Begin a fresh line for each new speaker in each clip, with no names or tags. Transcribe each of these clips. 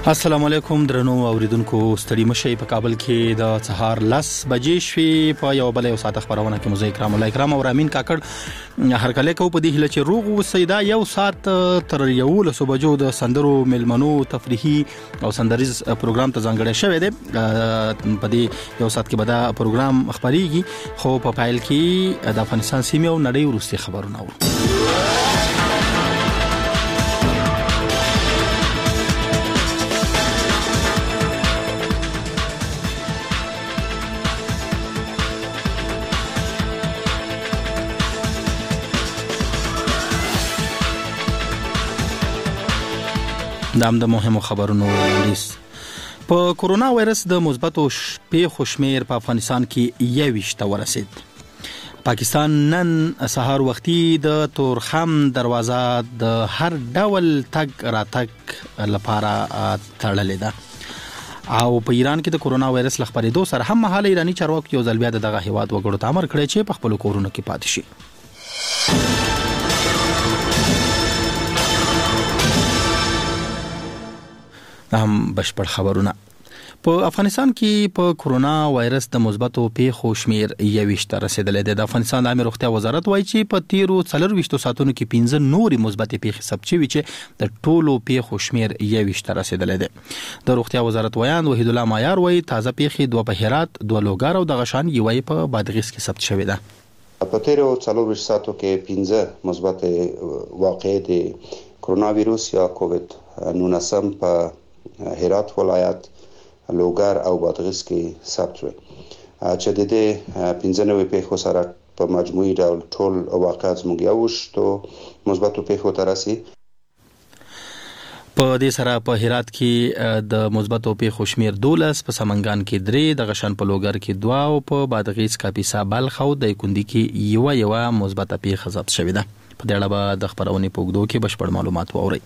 السلام علیکم درنو اوریدونکو، ستړي مشئ. په کابل کې د سهار 10 بجې شوې. په یو بل یو ساعت خبرونه کې مزه کرام الله کرام او امین کاکړ هرکله کو په دې هله چې روغ وسیدا یو ساعت تر یو له بجو د سندرو ملمنو تفریحي او سندریز پروګرام ته ځانګړی شوی دی. په دې یو ساعت کې به دا پروګرام خبريږي، خو په فایل کې د افغانستان سیمه او نړۍ وروستي خبرونه ورو. د مهمو خبرونو وړاندیز. په کورونا وایرس د مثبتو پیښو شمیر په افغانستان کې 21 ته ورسید. پاکستان نن سهار وختي د تورخم دروازه د هر ډول تګ راتګ لپاره تړلې ده. او په ایران کې د کورونا وایرس لخبرېدو سره هم مهاله ایرانی چارواکو یو ځل بیا دغه هیواد وګړو ته امر کړی چې په خپل کورونو کې پاتې شي. هم بشپړ خبرونه. په افغانستان کې په کورونا وایرس د مثبتو پیښو شمیر 21 ته رسیدلی دی. د افغانستان د عامه روغتیا وزارت وایي چې په تیرو 24 ساعتونو کې 15 نورې مثبتې پیښې ثبت شوې چې د ټولو پیښو شمیر 21 ته رسیدلی دی. د روغتیا وزارت ویان وحید الله مایار وایي تازه پیښې 2 په هرات، 2 لوګر او د غشان یوې په بادغیس کې ثبت شوې ده.
په تیرو 24 ساعتو کې 15 مثبت واقعې د کورونا وایرس یا کووید 19 په هرات ولایت، لوګر او بادغیس کې ثبت شوی چې د دې 15 پیښو سره په مجموعي ډول ټول واقعات زموږ یوشتو مثبتو پیښو ته رسي.
په دې سره په هرات کې د مثبتو پیښو شمیر 12، په سمنګان کې 3، د غشن په لوګر کې 2 او په بادغیس کاپیسا بلخ او د کندي کې یو مثبته پیښه ثبت شوې ده. په دې اړه به د خبرونې په اوږدو کې بشپړ معلومات واورئ.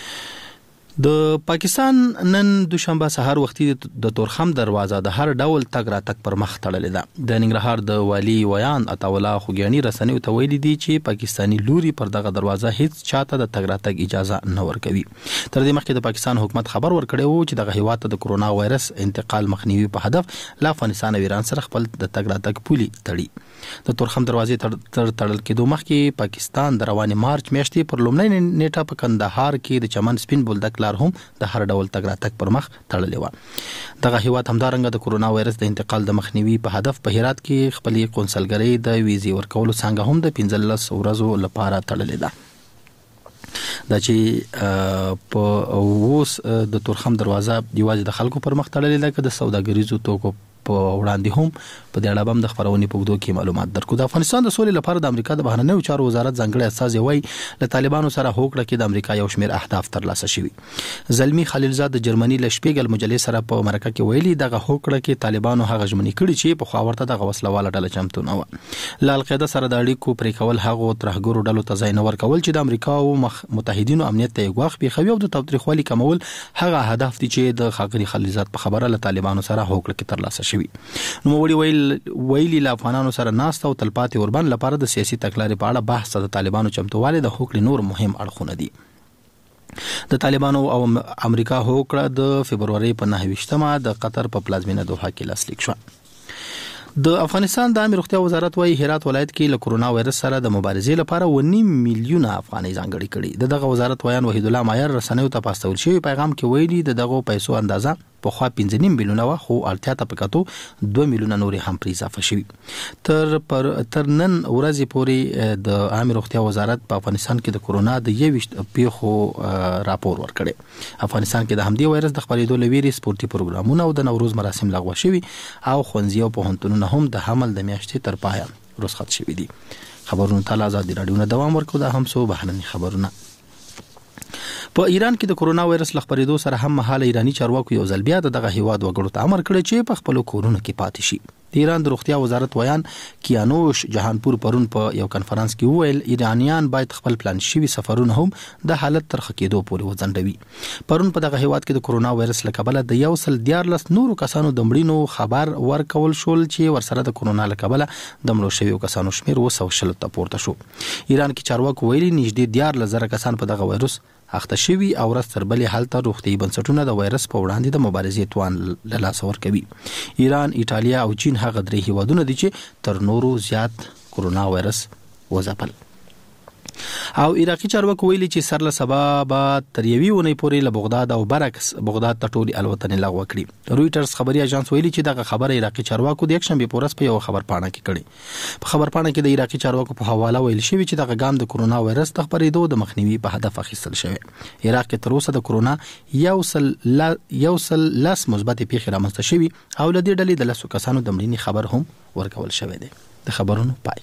د پاکستان نن دوشنبه سهار وختي د تورخم دروازه د هر ډول تګ راتګ پر مخ تړلې ده. د ننګرهار د والی ویان عطاولا خوګیانی رسنیو ته ویلي دي چې پاکستانی لوري پر دغه دروازه هیڅ چاته د تګ راتګ اجازه نه ورکوي. تر دې مخکې د پاکستان حکومت خبر ورکړی و چې دغه هیواد ته د کورونا وایرس انتقال مخنیوي په هدف له افغانستان او ایران سره خپل د تګ راتګ پولي تړي. د تورخم دروازې تر تړل کېدو مخکې پاکستان د روانې مارچ میاشتې پر لومړۍ نیټه په کندهار کې د چمن سپین بولدک هم د هر ډول تګ راتګ پر مخ تړلې و. دغه هیواد همدارنګه د کورونا وایرس د انتقال د مخنیوي په هدف په هرات کې خپلې قونسلګرۍ د ویزې ورکولو څنګه هم د 15 ورځو لپاره تړلې ده. دا چې په اوس د تورخم دروازه یوازې د خلکو پر مخ تړلې ده که د سوداګریزو توکو په وړاندې هم په دې اړه هم د خبرونې په اوږدو کې معلومات درکو. د افغانستان د سولې لپاره د امریکا د بهرنیو چارو وزارت ځانګړی استازی وایي له طالبانو سره هوکړه کې د امریکا یو شمېر اهداف ترلاسه شوي. زلمی خلیلزاد د جرمني له شپیګل مجلې سره په مرکه کې ویلي دغه هوکړه کې طالبانو هغه ژمنې کړي چې په خوا ورته دغه وسلواله ډله چمتو نه وه. له القاعده سره د اړیکو پرې کول هغو ترهګرو ډلو ته ځای نه ورکول چې د امریکا او متحدینو امنیت ته ګواښ پیښوي او د تاوتریخوالي کمول هغه هدف دي چې د ښاغلي خلیلزاد په خبره له طالبانو سره هوکړه کې ترلاسه شوي. ویلي له افغانانو سره ناسته او تلپاتې اوربند لپاره د سیاسي تګلارې په اړه بحث د طالبانو چمتووالی د هوکړې نور مهم اړخونه دي. د طالبانو او امریکا هوکړه د فبروري په 29مه د قطر په پلازمینه دوحه کې لاسلیک شوه. د افغانستان د عامه روغتیا وزارت وايي هرات ولایت کې له کورونا وایرس سره د مبارزې لپاره 1.5 میلیونه افغانۍ ځانګړي کړي. دغه وزارت ویان وحید الله مایار رسنیو ته په استول شوی پیغام کې ویلي دغه پیسو اندازه په خوا 15 میلیونه و، خو اړتیا ته پکاتو 2 میلیونه نورې هم پر اضافه شوي. تر نن ورځې پورې د عامه روغتیا وزارت په افغانستان کې د کورونا د 21 پیښو راپور ورکړي. افغانستان کې د همدې وایرس د خپرېدو لویري سپورتي پروګرامونه او د نوروز مراسم لغوه شوي او ښوونځي او پوهنتونونه هم د حمل د میاشتې تر پایه رخصت شوي دي. خبرونه ته آزادي رادیو نه دوام ورکوي. دا هم څو بهرني خبرونه. په ایران کې د کورونا وایرس لخبرېدو سره هم مهاله ایرانی چارواکو یو ځل بیا دغه هیواد وګړو ته امر کړی چې په خپل کورونو کې پاتې شي. د ایران د روغتیا وزارت ویان کیانوش جهانپور پرون په یو کانفرنس کې وویل ایرانیان باید خپل پلان شوي سفرونه هم د حالت تر ښه کېدو پورې وځنډوي. پرون په دغه هیواد کې د کورونا وایرس له کبله د 114 نورو کسانو د مړینو خبر ورکول شول چې ورسره د کورونا له کبله د مړو شویو کسانو شمیر 200 ته پورته شو. ایران کې چارواکو ویلي نږدې 14,000 کسان په دغه وایرس اخته شوي او ورځ تر بلې هلته روغتیايي بنسټونه د وایرس په وړاندې د مبارزې توان له لاسه ورکوي. ایران، ایټالیا او چین هغه درې هیوادونه دي چې تر نورو زیات کرونا وایرس وځپل. او عراقي چارواکو ویلي چې سر له سبا به تر یوې اونۍ پورې له بغداد او برعکس بغداد ته ټولې الوتنې لغوه کړي. رويټرز خبري اژانس ویلي چې دغه خبره عراقي چارواکو د یکشنبه په ورځ په یو خبرپاڼه کې کړې. په خبرپاڼه کې د عراقي چارواکو په حواله ویل شوی چې دغه ګام د کرونا وایرس د خپرېدو د مخنیوي په هدف اخیستل شوی. عراق کې تر اوسه د کرونا یو سل لاس مثبت پیښې رامنځته شوي او له دې ډلې د 10 کسانو د مړینې خبر هم ورکول شوی دی. د خبرونو پای.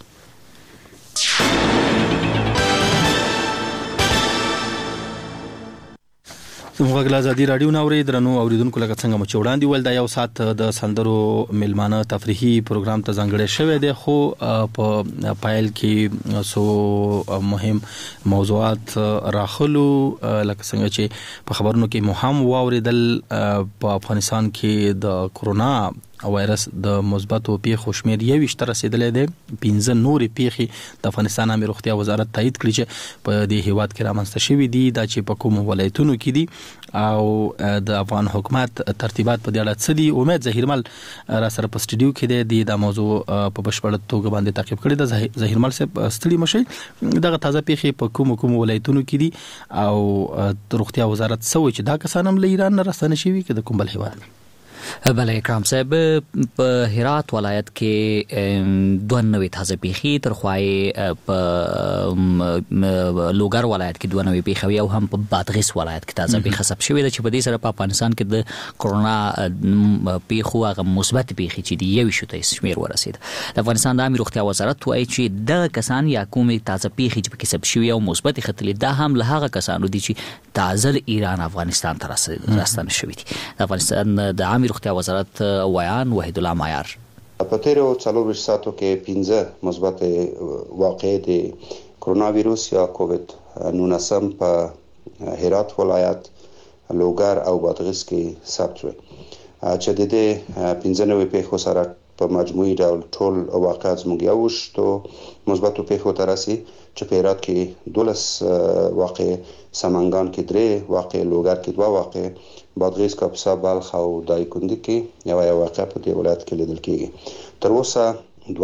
زموږ غلا ازادي رادیو ناوړي درنو اوریدونکو لکه څنګه مو چوڑاندي ول دا یو سات د سندرو ملمانه تفریحي پروګرام ته ځانګړی شوی دی، خو په پایل کې سو مهم موضوعات راخلو لکه څنګه چې په خبرونو کې مهم واوریدل. په افغانستان کې د کرونا وایرس د مثبتو پیښو شمیر 21 ته رسیدلی دی. 15 نورې پیښې د افغانستان عامه روغتیا وزارت تایید کړي چې په دې هیواد کې رامنځته شوي دي. دا چې په کوم ولایتونو کې دي او د افغان حکومت ترتیبات په دې اړه څه دي. امید ظهیرمل را سره په سټډیو کې دی دا موضوع په بشپړ توګه باندې تعقیب کړی دی. ظهیرمل صاحب ستړي مشي، دغه تازه پیښې په کوم ولایتونو کې دي او روغتیا وزارت څه وایي چې دا کسان هم له ایران نه راستنه شوي که د کوم بل هیواد؟
بله اکرام صاحب، په هرات ولایت کې 92 تازه پیښې، تر خوای په لوګر ولایت کې 92 پیښې او هم په بادغیس ولایت کې تازه پیښه ثبت شوې ده چې په دې سره په افغانستان کې د کرونا پیښو هغه مثبت پیښې چې دی 21 ته شمیر ورسید. د افغانستان د عامه روغتیا وزارت وایي چې د کسان یا کومې تازه پیښې چې پکې ثبت شوې او مثبت خطلې دا هم له هغه کسانو دي چې تازه ایران افغانستان ته راستنه شوي دي. د افغانستان د عامه روغتیا وزارت ویان وحید الله معیار
په تیرو 24 ساعتو کې 15 مثبت واقعې د کرونا ویروس یا کووید 19 په هرات ولایت، لوګر او بادغیس کې ثبت شوې چې د دې 15 پیښو سره په مجموعي ډول ټول واقعات زموږ یوشتو مثبتو پیښو ته رسي چې په هرات کې 12 واقعې، سمنګان کې 3 واقعې، لوګر کې 2 واقعې، بادغیس، کاپیسا، بلخ او دایکنډي کې یو واقعه په دې ولایت کې لیدل کېږي. تر اوسه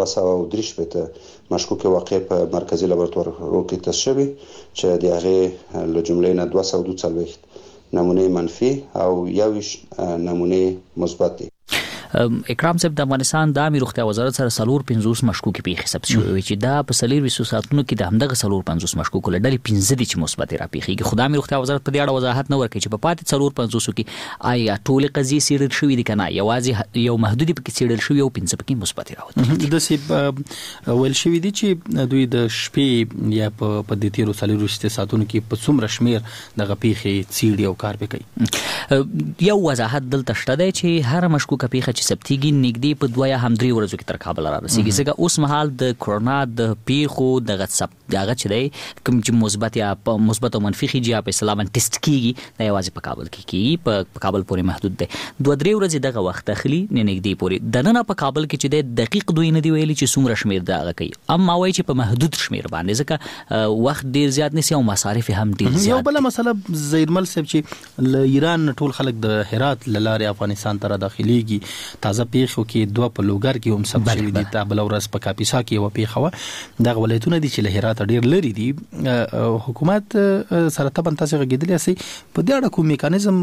233 مشکوکه واقعې په مرکزی لابراتوار کې تست شوي چې د هغې له جملې نه 242 نمونه منفي او 21 نمونه مثبت دي.
اکرام صاحب، د افغانستان د عامه روغتیا وزارت سره 450 مشکوکې پیښې ثبت شوې چې دا په 24 ساعتونو کې د همدغه 450 مشکوکو له ډلې 15 دي چې مثبت راپیښیږي. خو د عامه روغتیا وزارت په دې اړه وضاحت نه ورکوي چې په پاتې 450 کې آیا ټولې قضیې څېړل شوې دي که نه، یوازې یو محدودې پکې څېړل شوې او 15 پکې مثبت راوتلي.
داسې ویل شوي دي چې دوی د شپې یا په دې تیرو 24 ساعتونو کې په څومره شمیر دغه پیښې څېړي او کار پې کوي.
یو وضاحت دلته شته دی چې هر مشکوکه پیښه چې ثبتېږي نږدې په 2 یا هم 3 ورځو کې تر کابل را رسېږي. ځکه اوس مهال د کرونا د پیښو دغه چې دی کوم چې مثبت یا مثبت او منفي خیجی په اصطلاح ټیسټ کیږي دا یوازې په کابل کې کیږي، په کابل پورې محدود دی. 2-3 ورځې دغه وخت اخلي نږدې پورې. دننه په کابل کې چې دی دقیق دوی نه دی ویلي چې څومره شمیر دغه کوي، اما وایي چې په محدود شمیر باندې ځکه وخت ډیر زیات نسی او مصارف هم ډیر زیات.
یو بل مسله زیرمل صاحب چې له ایران ټول خلک د هرات لاره افغانستان ته داخليږي. تازه پیښو کې 2 په لوګر کې هم ثبت شوي دي، بل ورځ په کاپیسا کې یو پیښه وه. دغه ولایتونه دي چې له هرات ډیر لري دي. حکومت سره تبن تاسو غږیدلی سي په دې اړه کوم میکانیزم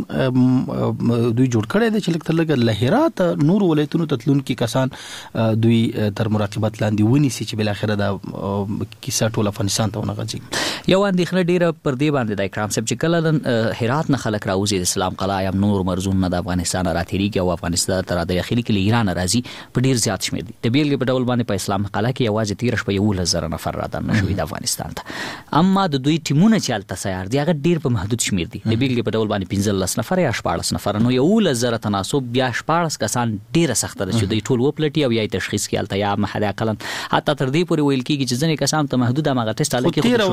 دوی جوړ کړی دی چې لکه لږ له هرات نور ولایتونو ته تلونکي کسان دوی تر مراقبت لاندې ونیسي چې بل اخره د کیسه ټول افغانستان ته ونغځي.
یو اندېښنه ډیره پر دې باندې د اکرام صاحب چې کله هرات نه خلک راوځي د اسلام قلعه یا نور مرزون نه د افغانستان راتېریږي او افغانستان ته د داخلي کې ایران راځي په ډیر زیات شمیر دي. د بیلګې په ډول باندې په اسلام قلعه کې یوازې 13,000 نفر را دننه شوي د افغانستان ته، اما د دوی ټیمونه چې هلته سیار دي هغه ډیر په محدود شمیر دي. د بیلګې په ډول باندې 15 نفر یا 14 نفر، نو 11,000 تناسب بیا 14 کسان ډیره سخته ده چې دوی ټول وپلټي او یا تشخیص کړي هلته یا حد اقل حتی تر دې پورې ویل کېږي چې ځینې کسان ته محدود هغه ټیسټ هلته کې
13 ورځ د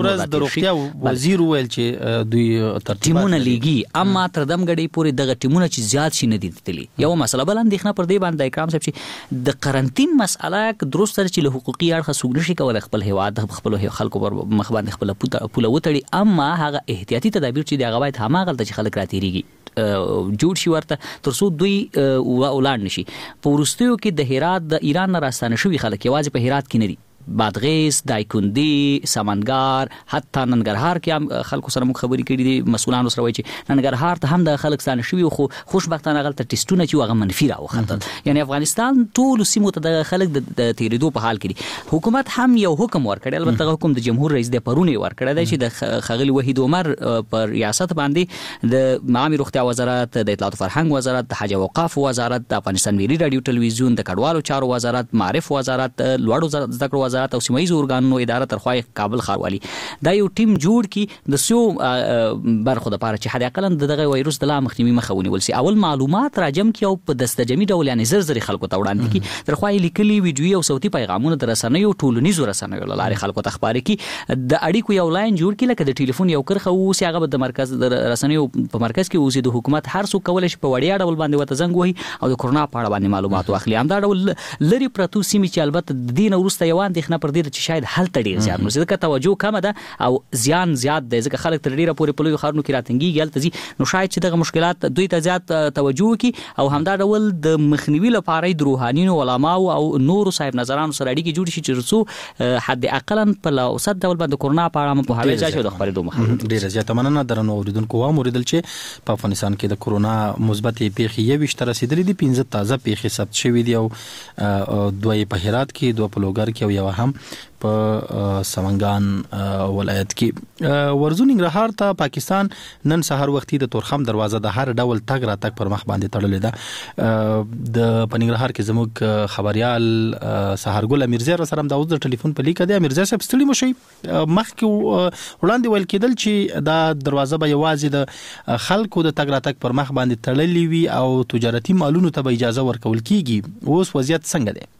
روغتیا وزیر ویل چې دوی
ټیمونه لیږي اما تر دم غړي پورې دغه ټیمونه چې زیات شي نه دي تللی. یو مسله بل اندېښنه پر دې باندې اکرام صاحب چې د قرنټین مسأله درست سره چې له حقوقي اړخه څوک نشي کولای خپل هیواد خپل خلکو پر مخ باندې خپل پوله وتړي، اما هغه احتیاطي تدابیر چې د هغه باید هماغلته چې خلک راتېریږي جوړ شي ورته ترڅو دوی ولاړ نشي. په وروستیو کې د هرات د ایران نه راستانه شوي خلک یوازې په هرات کې نه دي، بادغیس، دایکندي، سمنګار، حتی ننګرهار کې هم خلکو سره موږ خبرې کړې دي، مسؤلانو سره وایي چې ننګرهار ته هم د خلک ستانه شوي خو خوشبختانه هغلته ټیسټونه چې هغه منفي راوختل. یعنی افغانستان ټولو سیمو ته د خلک د تېرېدو په حال کې دي. حکومت هم یو حکم ورکړی، البته حکم د جمهور رئیس د پرون یې ورکړی دی چې د ښاغلي وحید عمر پر ریاست باندې د عامه روغتیا وزارت، د اطلاعات او فرهنګ وزارت، د حج او اوقاف وزارت، د افغانستان ملي رادیو ټلویزیون، د کډوالو چارو وزارت، معرف وزارت، لوړو زده کړو وزارت او سیمایي ارګانونو اداره تر خوای کابل ښاروالي دا یو ټیم جوړ کی د سو برخو د پاره چې حد اقل دغه وایروس د لا مخنیوي مخه ونیول سي. اول معلومات راجم کی او په دستجمی ډول یعنی زر خلکو ته وړاندې کی تر خوای لیکلي ویډیو او صوتي پیغامونه در رسنیو ټولنیزو رسنیو لاره خلکو ته خبرې کی د اړیکو یو لاین جوړ کی لکه د ټلیفون یو کرخه او سی هغه د مرکز د رسنیو په مرکز کې اوسې د حکومت هر څو کولای شي په وړیا ډول باندې وته زنګ وهي او د کورونا په اړه باندې معلومات واخلي. هم دا ډول لری پرتو سیمې چې البته د دین ورسته یو اندېښنه پر دې چې شاید حل تړي زیات نو ځکه توجه کم ده او زیان زیات دی ځکه خلک تر ډیره پورې په لوی خارونو کې راتنګي یالته زی نو شاید چې دغه مشکلات دوی ته زیات توجه وکي او همدا ډول د مخنیوي لپاره د روحانيونو علماو او نورو صاحب نظرانو سره اړیکې جوړ شي چې رسو حد اقلا په اوسط ډول باندې کورونا په اړه په حواله ځای د خبرې دوه مخه
ډیره زیاته مننه درنو اوریدونکو و موریدل چې په افغانستان کې د کورونا مثبت پیښې یو وشت رسیدلې دي 15 تازه پیښې ثبت شوې دي او دوی په هرات کې دوه په لوګر کې او یو هم په سمنګان ولایت کې. ورزو ننګرهار ته پاکستان نن سحر وختي د تورخم دروازه د هر ډول تګ را تګ پر مخ باندې تړلې ده. د پننګرهار کې زموږ خبريال سحرګل میرزا سره د اوس د ټلیفون په لیکه دی. میرزا صاحب ستړي مو شي مخ کې وړاندې ویل کېدل چې دا دروازه به یوازې د خلکو د تګ را تګ پر مخ باندې تړلې وي او تجارتي مالونو ته به اجازه ورکول کیږي. اوس وضعیت څنګه دی؟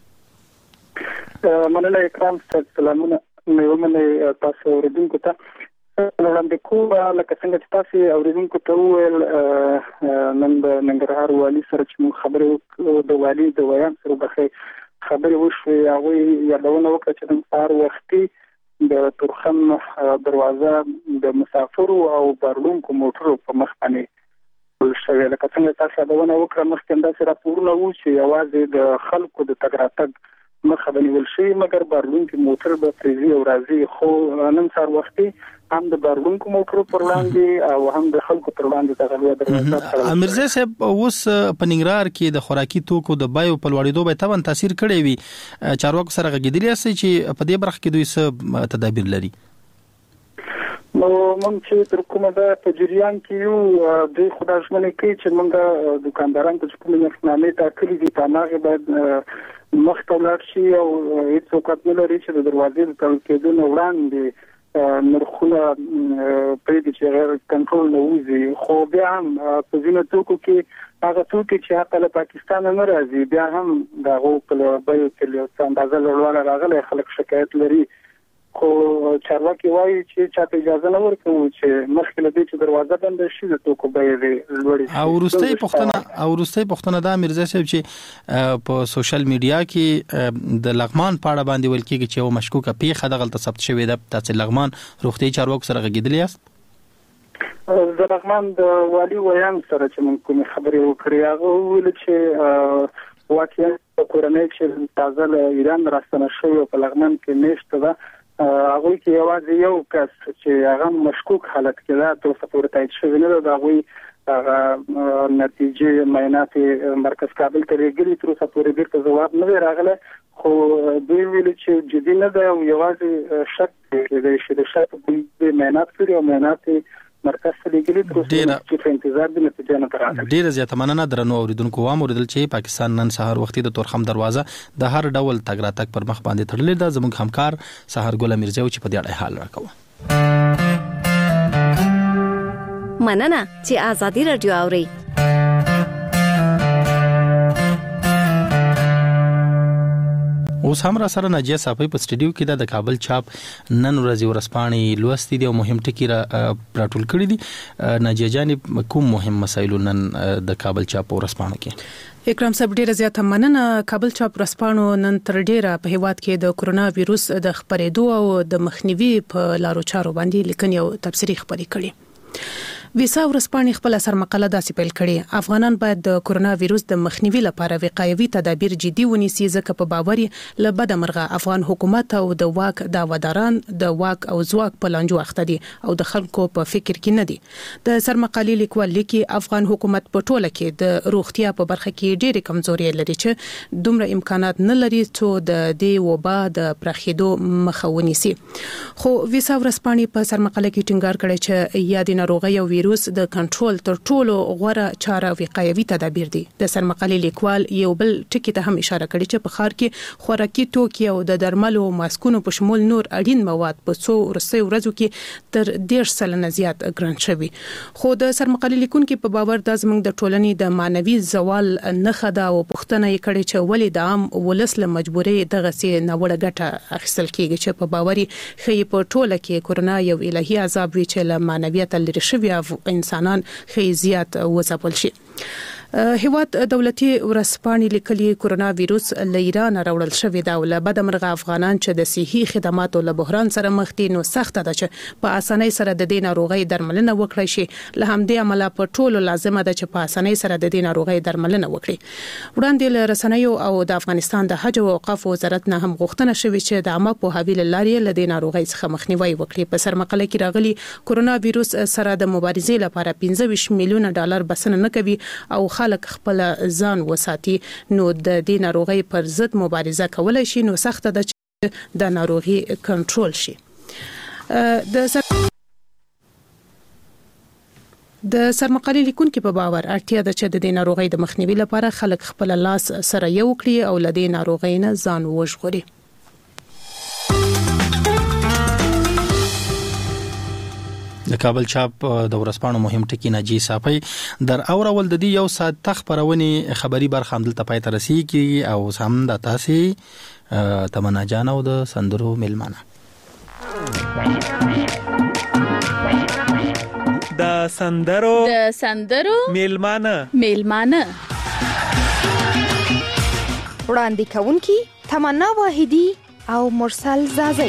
مننه اکرام ستاسو سلامونه مې ومنه تاسو اوریدونکو ته وړاندې کوم لکه څنګه چې تاسو اوریدونکو ته وویل نن د ننګرهار والي سره چې موږ خبرې د والي د ویان سره بخې خبرې وشوې هغه یادونه وکړه چې د سهار وختي د تورخم دروازه د مسافرو او بارونکو موټرو په مخ باندې شوې لکه څنګه تاسو یادونه وکړه مخکې دا سره پورونه و چې یوازې د خلکو د تګ راتګ مخه بنول شي مګر بارلونکو موټر به پریزي او راځي خو نن سهار وختي هم د بارلونکو موټر پر وړاندې او هم د خلکو پر وړاندې تغلو درځي.
امرزه صاحب اوس په ننګرهار کې د خوراکي توکو د بایو په لوړېدو به تاوان تاثیر کړی وي چارواکو سره غږیدلی اسي چې په دې برخه کې دوی څه تدابیر لري؟
نو موږ چې تر کومه ده په جریان کې یو د خدای ژمنه کوي چې موږ دکانداران ته کومه نرخنامې ټاکلې دي په هغه باید مخته لاړ شي او هیڅ وخت نه لري چې د دروازې د تړل کېدو وړاندې نرخونه پرې چې غیر کنټرول نه وځي. خو بیا هم په ځینو توکو کې هغه توکي چې حتی له پاکستان نه راځي بیا هم د هغو په بیو کې له اندازه لوړ راغلی خلک شکایت لري. خو چارواکي وایي چې چاته اجازه نه ورکوي چې مخکې له دې چې دروازه بند شي د توکو بیې لوړې شي.
او وروستۍ پوښتنه دا میرزا صاحب چې په سوشل میډیا کې د لغمان په اړه باندې ویل کېږي چې یو مشکوکه پیښه دغلته ثبت شوې ده. تاسو لغمان روغتي چارواکو سره غږیدلی یاست؟
د لغمان د والي ویان سره چې موږ کومې خبرې وکړې هغه ویل چې واقعا په کورنۍ چې تازه له ایران راستنه شوی په لغمان کې میشته ده هغه کې یوازې یو کس چې هغه مشکوک حالت کې ده تر څو پورې تایید شوی نه ده. هغه نتیجې معاینات مرکز کابل ته لېږلي تر څو پورې بیرته ځواب نه راغلی خو دوی ویل چې جدي نه ده او یوازې شک دی چې د شک په معاینات کړي او معاینات مرکز ته لېږلي تر څو چې انتظار د نتیجې نه راغلی.
ډیره زیاته مننه درنو اوریدونکو و موریدل چې پاکستان نن سهار وختي د تورخم دروازه د هر ډول تګ راتګ پر مخ باندې تړلې ده. زموږ همکار سحرګل میرزا چې په دې اړه حال راکوه.
مننه چې آزادي رادیو اوري.
اوس هم را سره ناجیه صافی په سټډیو کې د کابل چاپ نن ورځ ورسپانې لوستي دي او مهم ټکی را راټول کړی دي. ناجیه جانب کوم مهم مسایل نن د کابل چاپ ورسپانې کې؟
اکرام صاحب ډیره زیاته مننه. کابل چاپ ورسپانو نن تر ډیره په هیواد کې د کرونا وایروس د خپرېدو او د مخنیوي په لارو چارو باندې لیکنې او تبصرې خپرې کړي. ویسا ورسپانې خپل سرمقاله داسې پیل کړي: افغانان باید د کرونا وایروس د مخنیوي لپاره وقایوي تدابیر جدي ونیسي، ځکه په باوري له بد مرغه افغان حکومت او د واک داواداران د واک او ځواک په لانجو اخته دي او د خلکو په فکر کې نه دي. د سرمقالې لیکوال لیکي افغان حکومت په ټوله کې د روغتیا په برخه کې ډېرې کمزوري لري چې دومره امکانات نه لري چې د دې وبا د پراخېدو مخه ونیسي. خو ویسا ورسپانې په سرمقاله کې ټینګار کړی چې یادې ناروغي او ویروس د کنټرول تر ټولو غوره چاره وقایوي تدابیر دي. د سرمقالې لیکوال یو بل ټکی ته هم اشاره کړې چې په ښار کې خوراکي توکي او د درملو ماسکونو په شمول نور اړین مواد په څو وروستیو ورځو کې تر 10% زیات ګران شوي. خو د سرمقالې لیکونکو په باور د زموږ د ټولنې د مانوي زوال نښه ده او پوښتنه یې کړې چې ولې د عام ولس له مجبورۍ دغه سي ناوړه ګټه اخیستل کیږي چې په باوري خې په ټوله کې کرونا یو الهي عذاب وی چې له مانویت لري شوی انسانان خې زیات وځپل شي. هیواد دولتي ورسپانې لیکلي کرونا وایروس له ایران راوړل شوی دا او له بد مرغه افغانان چې د صحي خدماتو له بحران سره مخ دي نو سخت ده چې په اسانۍ سره د دې ناروغي درملنه وکړي شي. له همدې عمله په ټولو لازمه ده چې په اسانۍ سره د دې ناروغي درملنه وکړي. وړاندې له رسنیو او د افغانستان د حج او اوقاف وزارت نه هم غوښتنه شوې چې د عامه پوهاوي لارې له دې ناروغي څخه مخنیوي وکړي. په سرمقاله کې راغلي کرونا وایروس سره د مبارزې لپاره 15 میلیون ډالر بسنه نه کوي او خلک خپل ځان وساتي نو د دې ناروغي پر ضد مبارزه کولای شي نو سخت ده چې د ناروغي کنټرول شي. د سرمقالې لیکونکو په باور اړتیا ده چې د دې ناروغي د مخنیوي لپاره خلک خپل لاس سره یو کړي او له دې ناروغي نه ځان وژغوري.
د کابل چاپ د ورسپانو مهم ټکی ناجی صافی در اورول د دې یو ساعت تخبرونې خبري برخه هم دلته پای ته رسیږي او هم د تاسې تمنا جان او د سندرو ملمانه
د سندرو ملمانه
وړاندې کوونکی تمنا واحدی او مرسل زازی.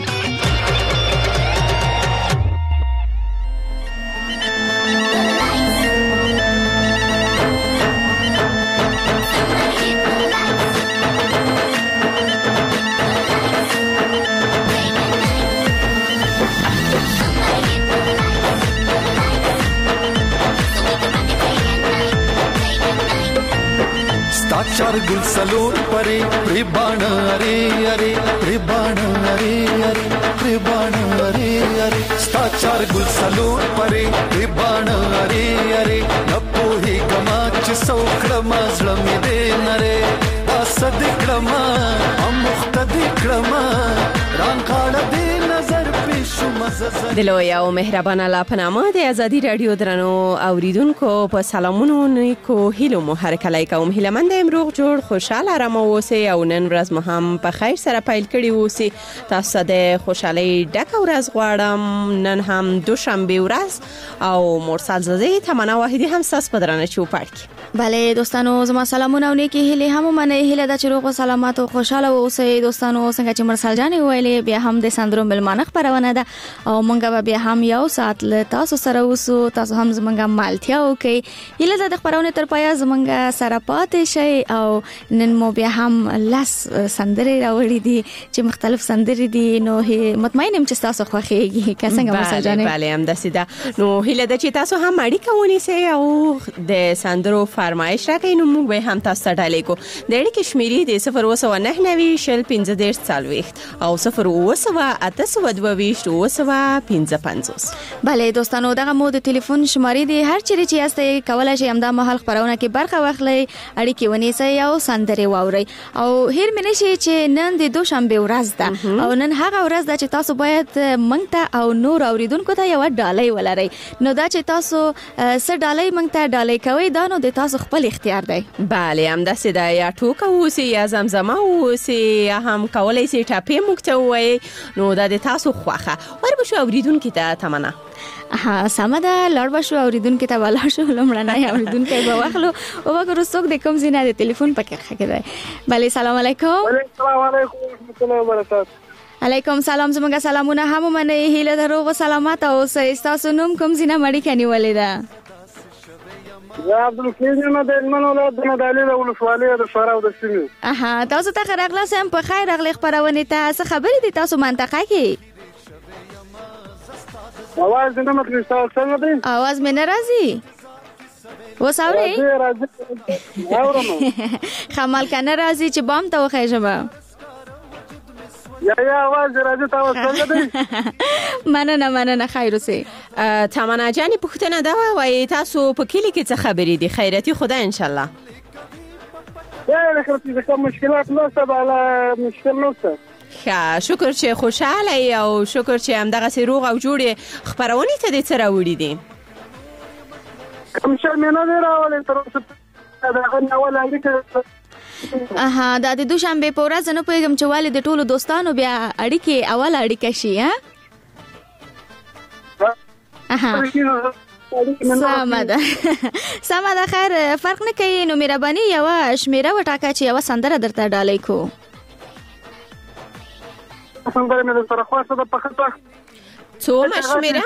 चार गुल सलोर परे प्रिबाण अरे अरे प्रिबाण अरे अरे प्रिबाण अरे अरे स्ता चार गुल सलोर परे प्रिबाण अरे अरे नपो ही गमाच सौखड़मा ज़लमी दे नरे असदिक्रमा अमुख्तदिक्रमा रांखाड़ दे नजर पेशु मज़ज़.
دلوی او مهربان الله په نامه د ازادي رادیو درنو اوریدونکو په سلامونو نیکو هیلو مو هر کله کوم هیلمند امروغ جوړ خوشاله آرام اوسئ او نن ورځ مو هم په خیر سره پیل کړی اوسئ. تاسو د خوشحالي ډکه ورځ غواړم. نن هم دوشنبه ورځ او مرسل زازی تمنا واحدی هم ساس په درنه چوپړ کی.
بله دوستانو زما سلامونه او نیکی هیله هم منه هیله د چروغ سلامات او خوشاله اوسئ. دوستانو څنګه چې مرسل جان ویلې بیا هم د سندرو ملمانه خبرونه ده او مونږ بیا هم یو ساعت له تاسو سره اوسو. تاسو هم زمونږه مالتیا وکي یله د خبرونه تر پایا زمونږه سره پاتې شي او نن مو بیا هم لاس سندري راوړي دي چې مختلف سندري دي نو مطمئنم چې تاسو خوښيږي که څنګه مرسل جان.
بله هم داسې ده. نو هیله ده چې تاسو هم اړیکه ونیسئ او د سندرو فرمایش راکړئ نو موږ به هم تاسو ته ډالۍ کوو. د اړیکې شمیرې د 029 90 15 40 او 0 822 1955.
بله دوستانو دغه مو د ټلیفون شمارې دی هر چیرې چې یاستئ کولای شئ همدا مهال خبرونه کې برخه واخلئ اړیکې ونیسئ او سندرې واورئ او هیر مې نشي چې نن د دوشنبه ورځ ده او نن هغه ورځ ده چې تاسو باید موږ ته او نور اوریدونکو ته یو ډالۍ ولرئ نو دا چې تاسو څه ډالۍ موږ ته ډالۍ کوئ دا نو د تاسو خپل اختیار دی.
بله همداسې ده یا ټوکه اوسي یا زمزمه اوسي یا هم کولای شئ ټاپې موږ ته ووایئ نو دا د تاسو خوښه وربشو اوریدونکو ته تمنا.
سمه ده لاړ بشو اوریدونکو ته ولاړ شو لمړنۍ اوریدونکو به واخلو او وګورو څوک د کوم ځای نه د ټلیفون پکې خګی دی. بله سلام علیکم.
السلام علیکم ورحمت الله وبرکاته.
علیکم سلام زموږ سلامونه هم منئ هیله درو و سلامات اوسئ تاسو نوم کوم ځای نه مړی کنيولې ده؟
یا عبدالکریم د هلمند ولایت د نادعلي د ولسوالۍ د شورا او د سیمې.
تاسو ته ښه راغلاست په خیر راغلی خپرونې ته څه خبرې دي تاسو منطقه کې؟
اواز دې نه مطلب تاسو څنګه دی؟ اواز
مې نه راځي. اوس اورئ؟
اورم.
خمال کنه راځي چې بام ته وخیژم.
یا اواز راځي تاسو څنګه دی؟
مننه خیر اوسئ.
تمنا جانې پوښتنه ده وایي تاسو په کلي کې څه خبرې دي خیراتي خدای ان شاء الله.
یا لکه کوم مشکلات نشته بالا مشکل نشته.
ښه شکر چې خوشاله او شکر چې همدغسې روغ او جوړ خپرونې ته دې څه راوړي دي؟
کوم شی مې نه دی راوړی تر اوسه دغه اول اړیکه
دا د دوشنبه په ورځ نه پوهېږم چې ولې د ټولو دوستانو بیا اړیکې اوله اړیکه شي سمه ده خیر فرق نه کوي نو مهرباني یوه شمیره وټاکه چې یوه سندره درته ډالۍ کو.
سندره مې درسره خوښه ده په خطه.
څومره شمیره؟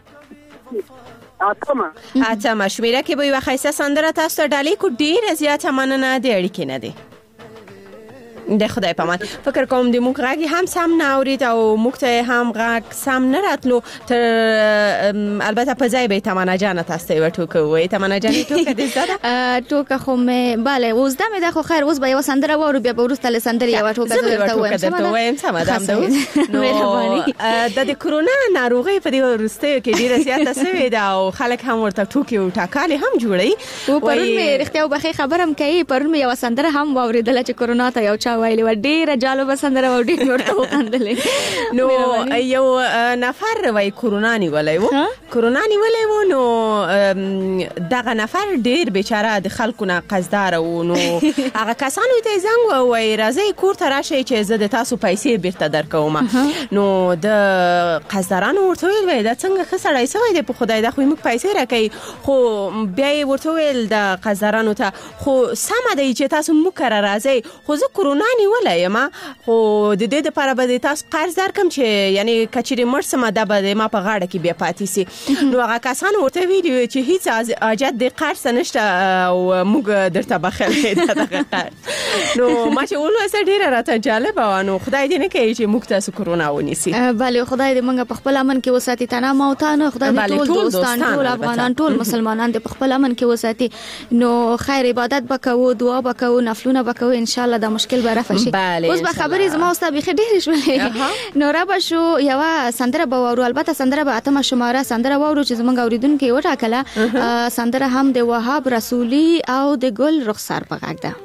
اتمه شمیره کې به یوه ښایسته سندره تاسو ته ډالۍ کو. ډېره زیاته مننه د اړیکې نه دی. د خدای پامان فکر کوم د موږ غږ هم سم نه اورید او موږ ته هم غږ سم نه راتلو تر البته په ځای به تمنا جان تاسو ته ټوکه وای. تمنا جان ټوکه دې زده
ټوکه خو مې bale اوس دمه د خو خیر اوس به یو سندره وورو بیا به ورسته له سندره یو ټوکه درته
وایم. سم ده نو د کرونا ناروغي په دې ورسته کې ډیره زیاته شوې ده او خلک هم ورته ټوکې او ټاکالې هم جوړي.
او پرون مې رښتیا وبخې خبرم کوي پرون مې یو سندره هم واوریدله چې کرونا ته یو وایلی و ډیره جالبه سندره و ډیر ورته وخندلې.
نو یو نفر وای کرونا نیولای و نو دغه نفر ډیر بیچاره د خلکو نه قصدار و نو هغه کسانو ته زنګ وای راځي کور ته راشي چې زه د تاسو پیسې بیرته درکوم. نو د قصدارانو ورته ویل دا څنګه خسړای سوی دی په خدای دا خو موږ پیسې راکې خو بیا ورته ویل د قصدارانو ته خو سم دی چې تاسو موږ کار راځي خو زه کرونا نیولای یم خو د دې لپاره به تاسو قرض درکم چې یعنی کچېرې مرسمه ده به ما په غاړه کې بیا پاتې سي. نو هغه کسان ورته ویلي چې هیڅ حاجت د قرض نشته او موږ درته بخښل دغه قرض. نو ما چې ولوسه ډیره راته جالبه و نو خدای دې نه کوي چې موږ تاسو کرونا ونیسي.
بله خدای دې موږ په خپل امن کې وساتي تنه ما او تانه خدای دې ټول دوستان ټول افغانان ټول مسلمانان دې په خپل امن کې وساتي. نو خیر عبادت وکړو دعا وکړو نفلونه وکړو ان شاء الله دا مشکل به رفع شي. اوس به خبرې زما او ستا بيخي ډېرې شولې نو را به شو یوه سندره به واورو البته سندره به اتمه شماره سندره واورو چې زموږ اوریدونکي وټاکله. سندره هم د وهاب رسولي او د ګل رخسار په غږ ده.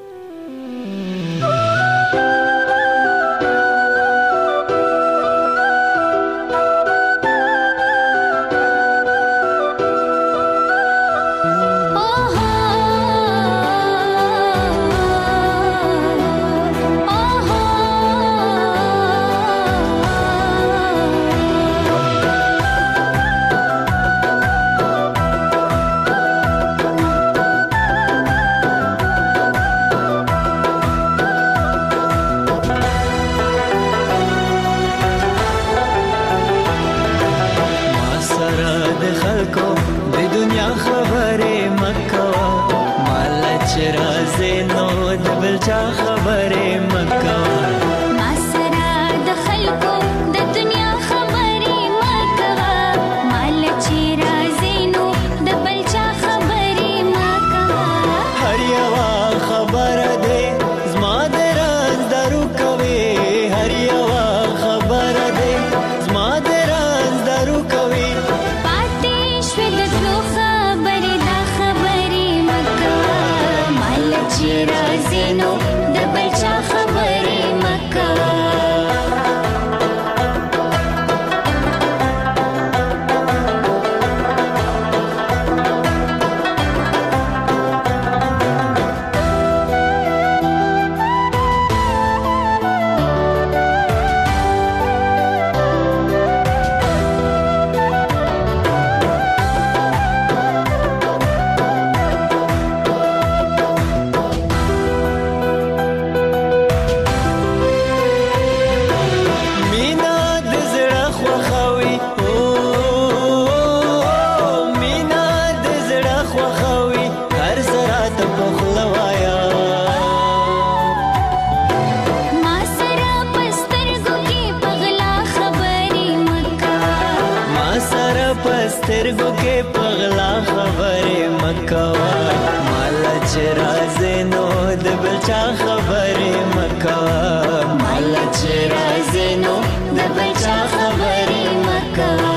سترګو کې پغلا خبره مکوا مال چې راز نو د بچا خبره مکوا مال چې راز نو د بچا خبره مکوا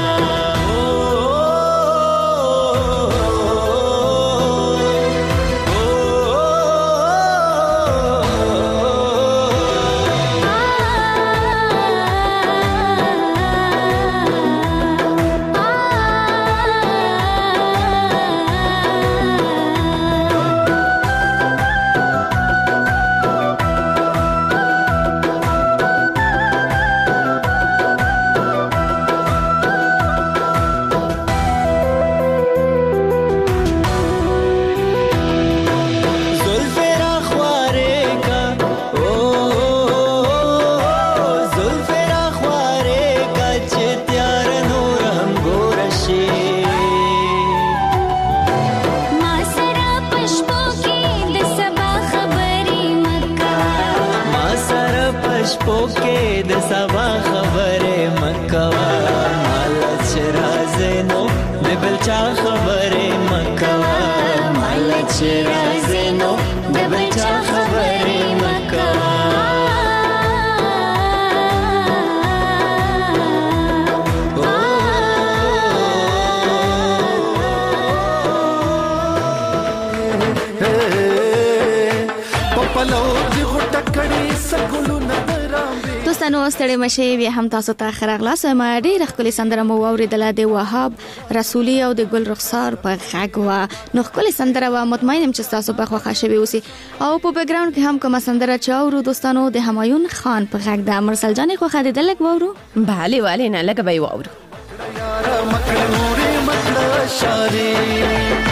دوستانو ستړي مشه بیا هم تاسو ته خراغلاس ما ډېر خپل سندره مو اوریدله د وهاب رسولي او د ګل رخسار په غږ نو خپل سندره و مطمئنم چې تاسو په خوښه شوي اوسئ او په بیک ګراوند کې هم کوم سندره چاورو دوستانو د همایون خان په غږ د مرسل جان خو خاله د لګ وورو
bale والے نه لګ به وورو یاره مکړ نورې مکړ شاري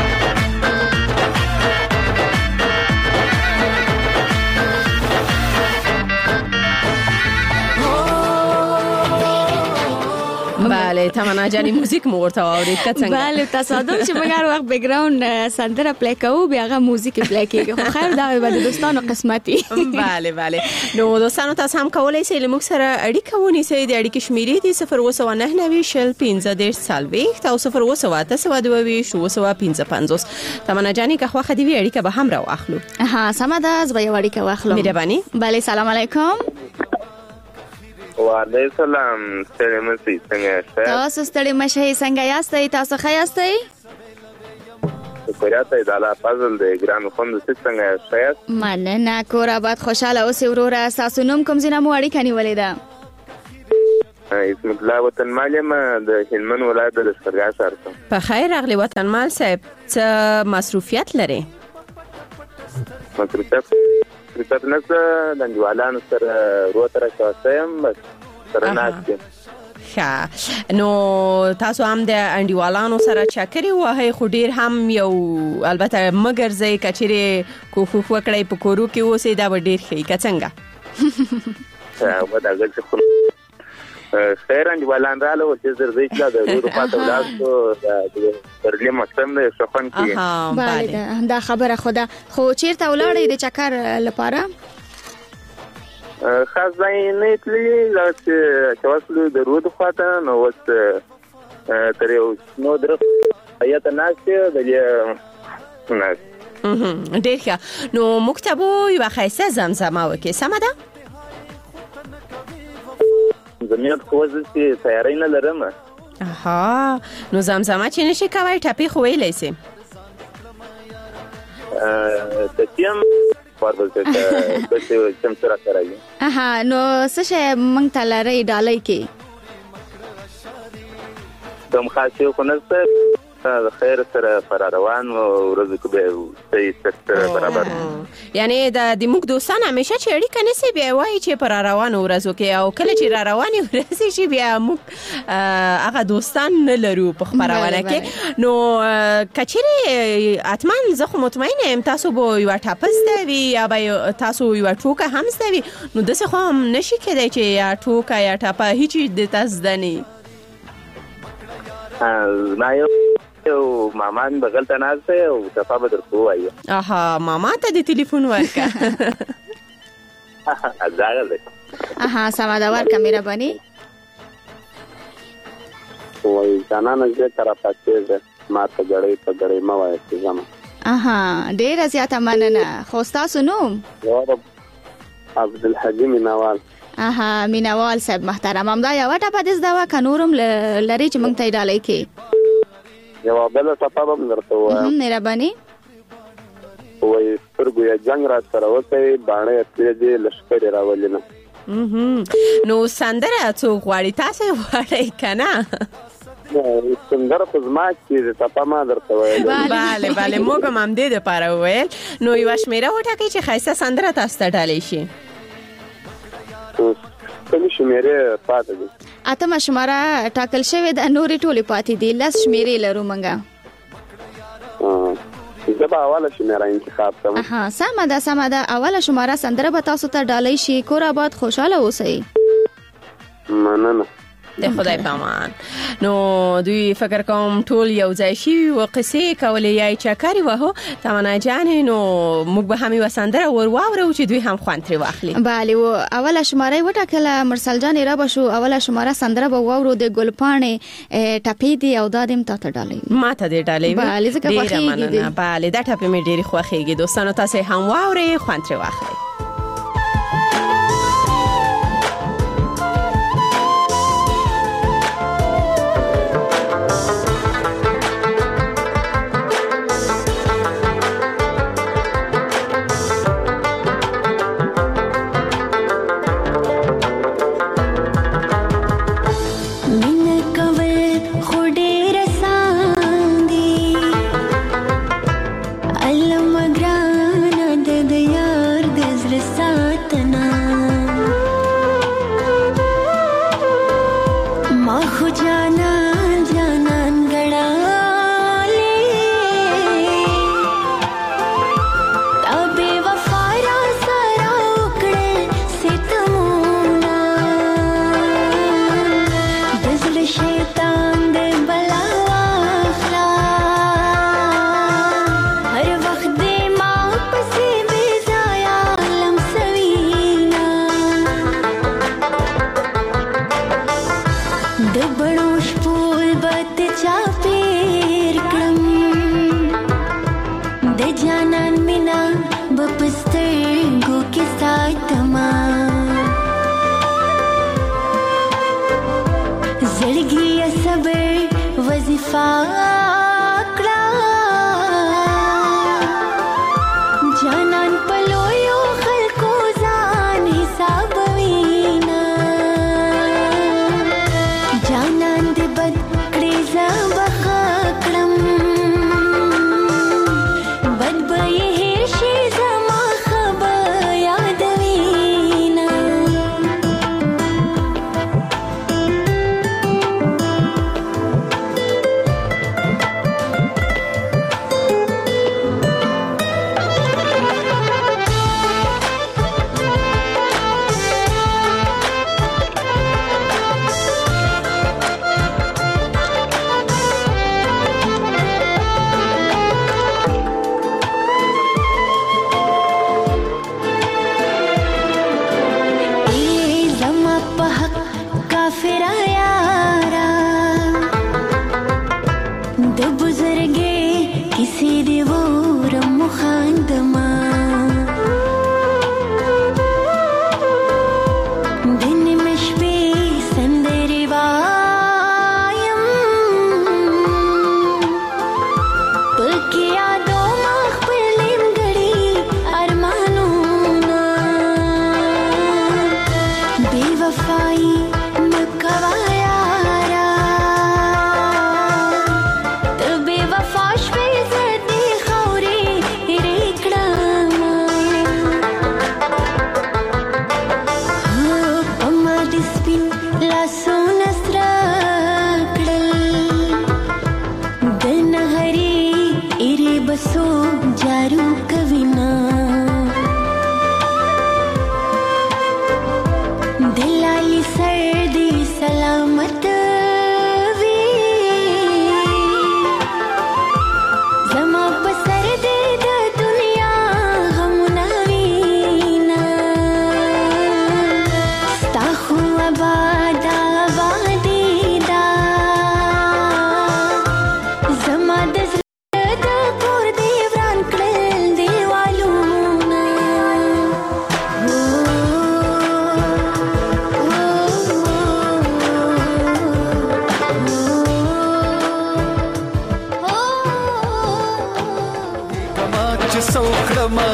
بله تمنا جانی موزیک مو ورته اورید که څنګه
بله تصادف چې موږ هر وخت بیک ګراوند سندره پلی کوو بیا هغه موزیک پلی کیږي خو خیر دا به د دوستانو قسمتي
بله بله نو دوستانو تاسو هم کولای شئ موږ سره اړیکه ونیسئ د اړیکې شمیرې دي 02915 تمنا جانی که خو خدي وی اړیکه به هم را واخلو
ها سم ده از به اړیکه واخلو
مهرباني
بله سلام علیکم
وعلیکم السلام ستړي مشي څنګه
تاسو ستړي مشي څنګه یاستئ تاسو ښه یاستئ
شکریه ته د فضل د ګرام خوند څنګه یاست
مننه کور آباد خوشاله اوسئ وروره تاسو نوم کوم ځای نه مو اړیکه نیولې ده
اسم الله وطن مالم د هلمند ولایت د لشکرګاه ښار څخه
په خیر اغلی وطن مال صاحب څه مصروفیت لري
مصروفیت نشته د انډیوالانو سره روتره شوم بس سره ناشته
ښه نو تاسو هم د انډیوالانو سره چکرې وهي خو ډیر هم یو البته مګر ځای کچېره کوفو وکړای په کورو کې اوسې دا ډیر ښه که څنګه
و دا ګل څه خیر انډیوالان رااله او چې زر زیات د اروپا ته ولاسو د پرلې مستم د شخن کې
بله دا خبره خدا خو چیرته ولاړې د چکر لپاره
خاص ځای نه تللی چې واسلو د رود خواته نو وس تر یو نو درف آیت ناشته د
ډیر ښه نو مکتبو یو خاصه زمزمه وکي سم ده
زميت خوځي چې تیاری نه لرم
اها نو زمزمه چې نشي کوي ټپي خو ویلې سي
تتیم پربل ته د څه سره راځي
اها نو څه شي مونږ ته لري ډالۍ کې
کوم خاصه خو نه خیر سره پر روان او ورځ کې به سره برابر
یعنی د موږ دوستان همیشه چې اړیکه نسی بیا وایي چې پر روان ورځو کې او کله چې را رواني ورځي چې بیا موږ هغه دوستان نه لرو په خبرونه کې نو کچېره اتمن زه خو مطمئنه ام تاسو به یو ټاپسته وي یا به تاسو یو ټوکه هم ستوي نو د څه خو نشي کېدای چې یا ټوکه یا ټاپه هیڅ د تاسو دني
او مامان بغل ته ناشته او صفه بدر خو وایي
اها ماما ته د ټلیفون ورکا
ازاله
اها سما دا ورکا مهرباني
وای جانانه زه تر پاتېږه ما ته غړې په غړې ما وایي چې زما
ډېر زیاته مننه. خو تاسو نوم؟
عبدالحلیم مینوال.
مینوال صاحب محترم، هم دا یو ټاپه د زده وا کنورم لري چې مونږ ته ډالۍ کې
یو بل ټاپه هم درته وایم.
مهرباني.
وای سترګو یې جنگ را سره وته باندې تیزه لشکري راولینه.
نو سندره څو غواړي تاسو غواړي کنه؟
سندره په زما کې ټاپه ما درته وایم.
bale موږ هم دې لپاره ویل. نو یو شمیره وټاکي چې خاصه سندره تاسو ته ډالۍ شي.
کوم شمیره پاتې دي؟
اتمه شماره ټاکل شوی د نوري ټولي پاتې دي. لس شمیرې لرو مونږه.
زه به اوله شمیره انتخاب کوم.
سمه ده. اوله شماره سندره به تاسو ته ډالۍ شي. کور آباد خوشاله اوسئ.
مننه.
د خدای پامان. نو دوی فکر کوم ټول یو ځای شي او قصې کولې یا چکرې وهو تمنا جان. نو موږ به هم وسندره ورواورو چې دوی هم خوان تر واخلي.
bale و اوله شماره وټاکله مرسل جان را بشو. اوله شماره سندره به واورو د ګلپانې ټپې دی او دادم ته ډالۍ
ما ته دی ډالۍ.
bale زکه خوخیږي.
bale دا ټپې مې ډېری خوخیږي. دوستانو تاسو هم واوري خوان تر واخلي.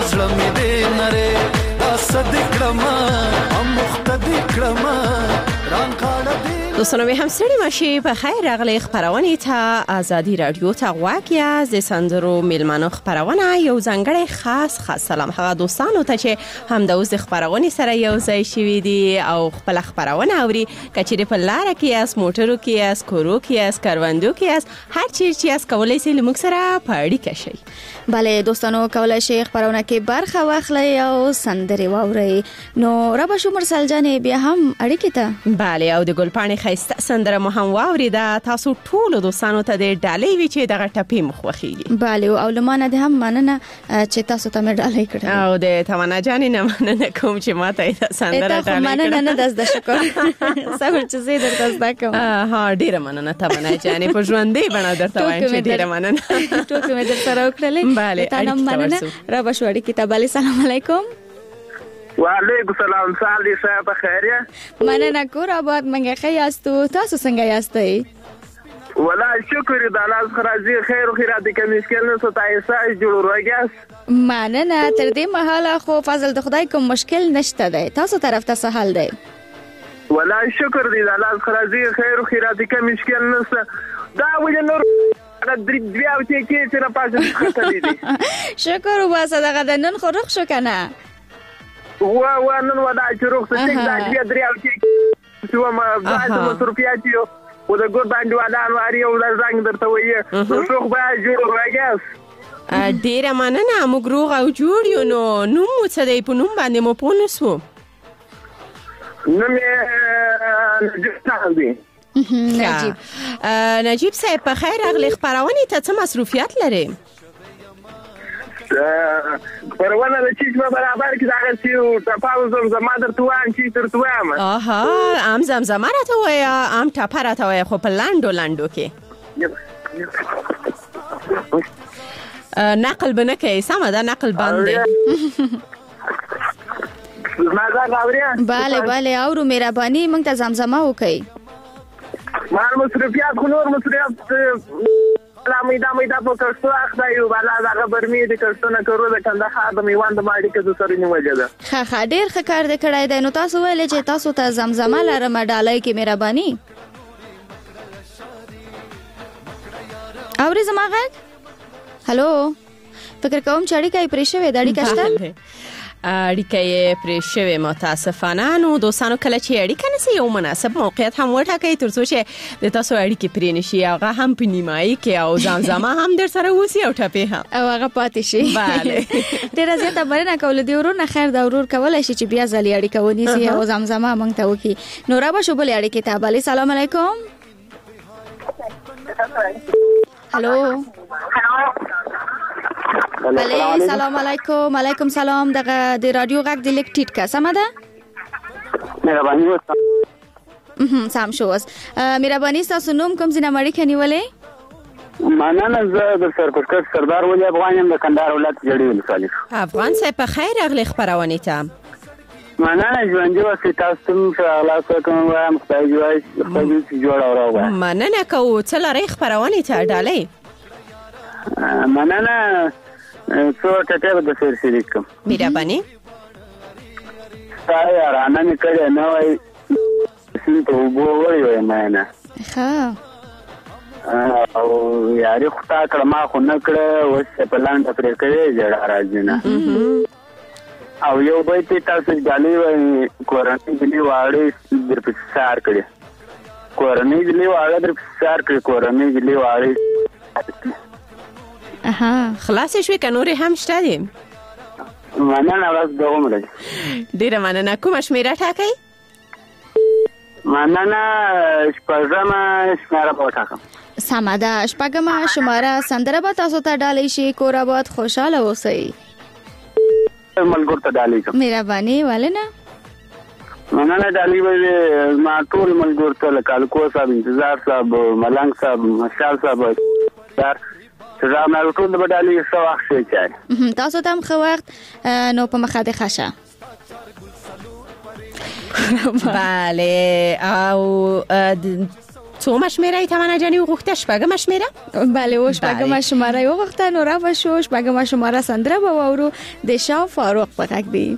زړه مې دې نره دا صدق کړما هم مختدي کړما ران کاړه دې
دوستانو هم ستړي ماشي په خیر راغلي خبرونه ته آزادي رادیو ته واقعیا ز سندرو میلمانو خبرونه یو ځانګړی خاص سلام هغه دوستانو ته چې هم د اوس خبرونه سره یو ځای شوي دي او خپل خبرونه اوري کچېره په لار کې اس موټرو کې اس کورو کې اس کاروندو کې اس هر چیز چې اس کولای شي لمک سره پاړی کشي.
بله دوستانو کولای شي خبرونه کې برخه واخلي او سندري واوري. نو رب شو مرسل جانې بیا هم اړیکې ته
بله او د ګلپاڼې خیسته سندره مو هم واوریده. تاسو ټول دوستانو ته د ډالۍ وی چې دغه ټپی مخوخیږي.
بله او لمانه ده هم مننه چې تاسو ته مې ډالۍ کړې
او د تمنا جانې نه مننه کوم چې ماته سندره ډالۍ کړې.
مننه نه دز د شکر صبر چې زه درته زده کوم.
ها ډیره مننه تمنا جانې په ژوندۍ بڼه درته وایم چې ډیره مننه.
ټوکې مې در سره وکړلې.
بله
تاسو مننه را بشوړی کتابه. السلام علیکم.
وعلیکم السلام. سالي صاحب خیریه؟
مننه کور آباد منګه خیاستو. تاسو څنګه یاستئ؟
والله شکر د الله خراجي خیر او خیرات کې مشکل نه ستای ساج جوړ راګاس.
مننه تر دې مهاله خو فضل د خدای کوم مشکل نشته دی. تاسو طرف ته څه حال دی؟
والله شکر دی د الله خراجي خیر او خیرات کې مشکل نه دا ولې نور درې بیا چې نه پاسه خطرې دي.
شکر وباسه دغه د نن خو رخ شو کنه.
و نن ودا چې رخ څه دا بیا درې چې ما بعد مصرفيات یو و د ګور باندې ودان واري او زنګ درته وایي روغ به جوړ راګاس.
ډیره مننه موږ روغ او جوړ یو. نو نوم څه دی؟ په نوم باندې مو پونسو
نوم
نجیب صاحب په خیر راغلی. خبرونه ته څه مصروفیت لري؟
خبرونه د چیز په برابر کې دا چې تاسو زما درته وایم چې درته وایم.
ام زمزمه راته وایا ام ټاپه راته وایا خو په لاندو کې نقل بنه کوي. سمه ده نقل باندې
بله اورو مهرباني موږ ته زمزمه وکړئ.
مال مصرفيات خنور مصرفيات لا میدا په کښتو اخدایو بالا دا برمې د کښتونه کړو د کندهار د میوان د ماډي کې د سره نیولې ده.
ښه ډیر ښه کار دې کړای دی. نو تاسو ویل چې تاسو ته زمزمه لرم ډالۍ کې مهرباني اوري زما غږ. هالو فکر کوم چې اړیکه یې پرې شوې ده. اړیکه شته؟
اړیکه یې پرې شوې متاسفانه. نو دوستانو کله چې اړیکه نسی یو مناسب موقعیت هم وټاکئ ترڅو چې د تاسو اړیکې پرې نشي. هغه هم په نیمایي کې او زمزمه هم در سره اوسي او ټپې هم
او هغه پاتې شي.
بله
ډیره زیاته مننه کول دی ورونه. خیر دا ورور کولای شي چې بیا ځلې اړیکه ونیسي او زمزمه موږ ته وکړي. نو را به شو بلې اړیکې ته. بله السلام علیکم. هالو بله سلام علیکم. علیکم سلام. دغه د رادیو غږ د لیک ټیټ کا سمه ده؟
مهرباني وکړه.
سم شو اوس. مهرباني تاسو نوم کوم ځای نه مړی کنيولې؟
مننه زه د سرکټ سردار ولي افغان یم د کندهار ولایت جړی ولسوالۍ.
افغان صاحب په خیر راغلی خبرونه ته.
مننه ژوند واسه تاسو ته خلاص کوم وایم خدای جوړ او راو.
مننه کو څه لري خبرونه ته ډالۍ.
مننه څو ټټه د سر شریک کوم.
مهرباني
تاسو رانه نه کړی نه وای سینته وګورئ نه.
ها
او یاري خطا کړه ما خو نه کړه اوس په لاندې پرې کړې جړه راځي نه. او یو به تاسو ځالې وای کورنۍ دلی واړې در په سار کړې. کورنۍ دلی واړې در په سار کړې. کورنۍ دلی واړې
خلاص شوي که نورې هم شته دي؟
مننه بس دومره.
ډیره مننه. کومه شمیره ټاکئ؟
مننه شپږمه شماره به وټاکم.
سمه ده. شپږمه شماره سندره به تاسو ته ډالۍ شي. کور آباد خوشحاله اوسئ.
ملګرو ته ډالۍ کوم.
مهرباني ولنه
مننه ډالۍ به ما ټول ملګرو ته لکه الکو صاحب انتظار صاحب ملنګ صاحب مشال صاحب دار زما ټول به ډالۍ څو وخت شي چای.
تاسو ته هم ښه وخت. نو په مخه د خشه.
بله او څو مشمېره تمنا جاني وغوښته؟ شپږمه شمېره؟
بله و شپږمه شماره یې وغوښته. نو را به شو شپږمه شماره سندره به واورو د شاه فاروق په غږ دی.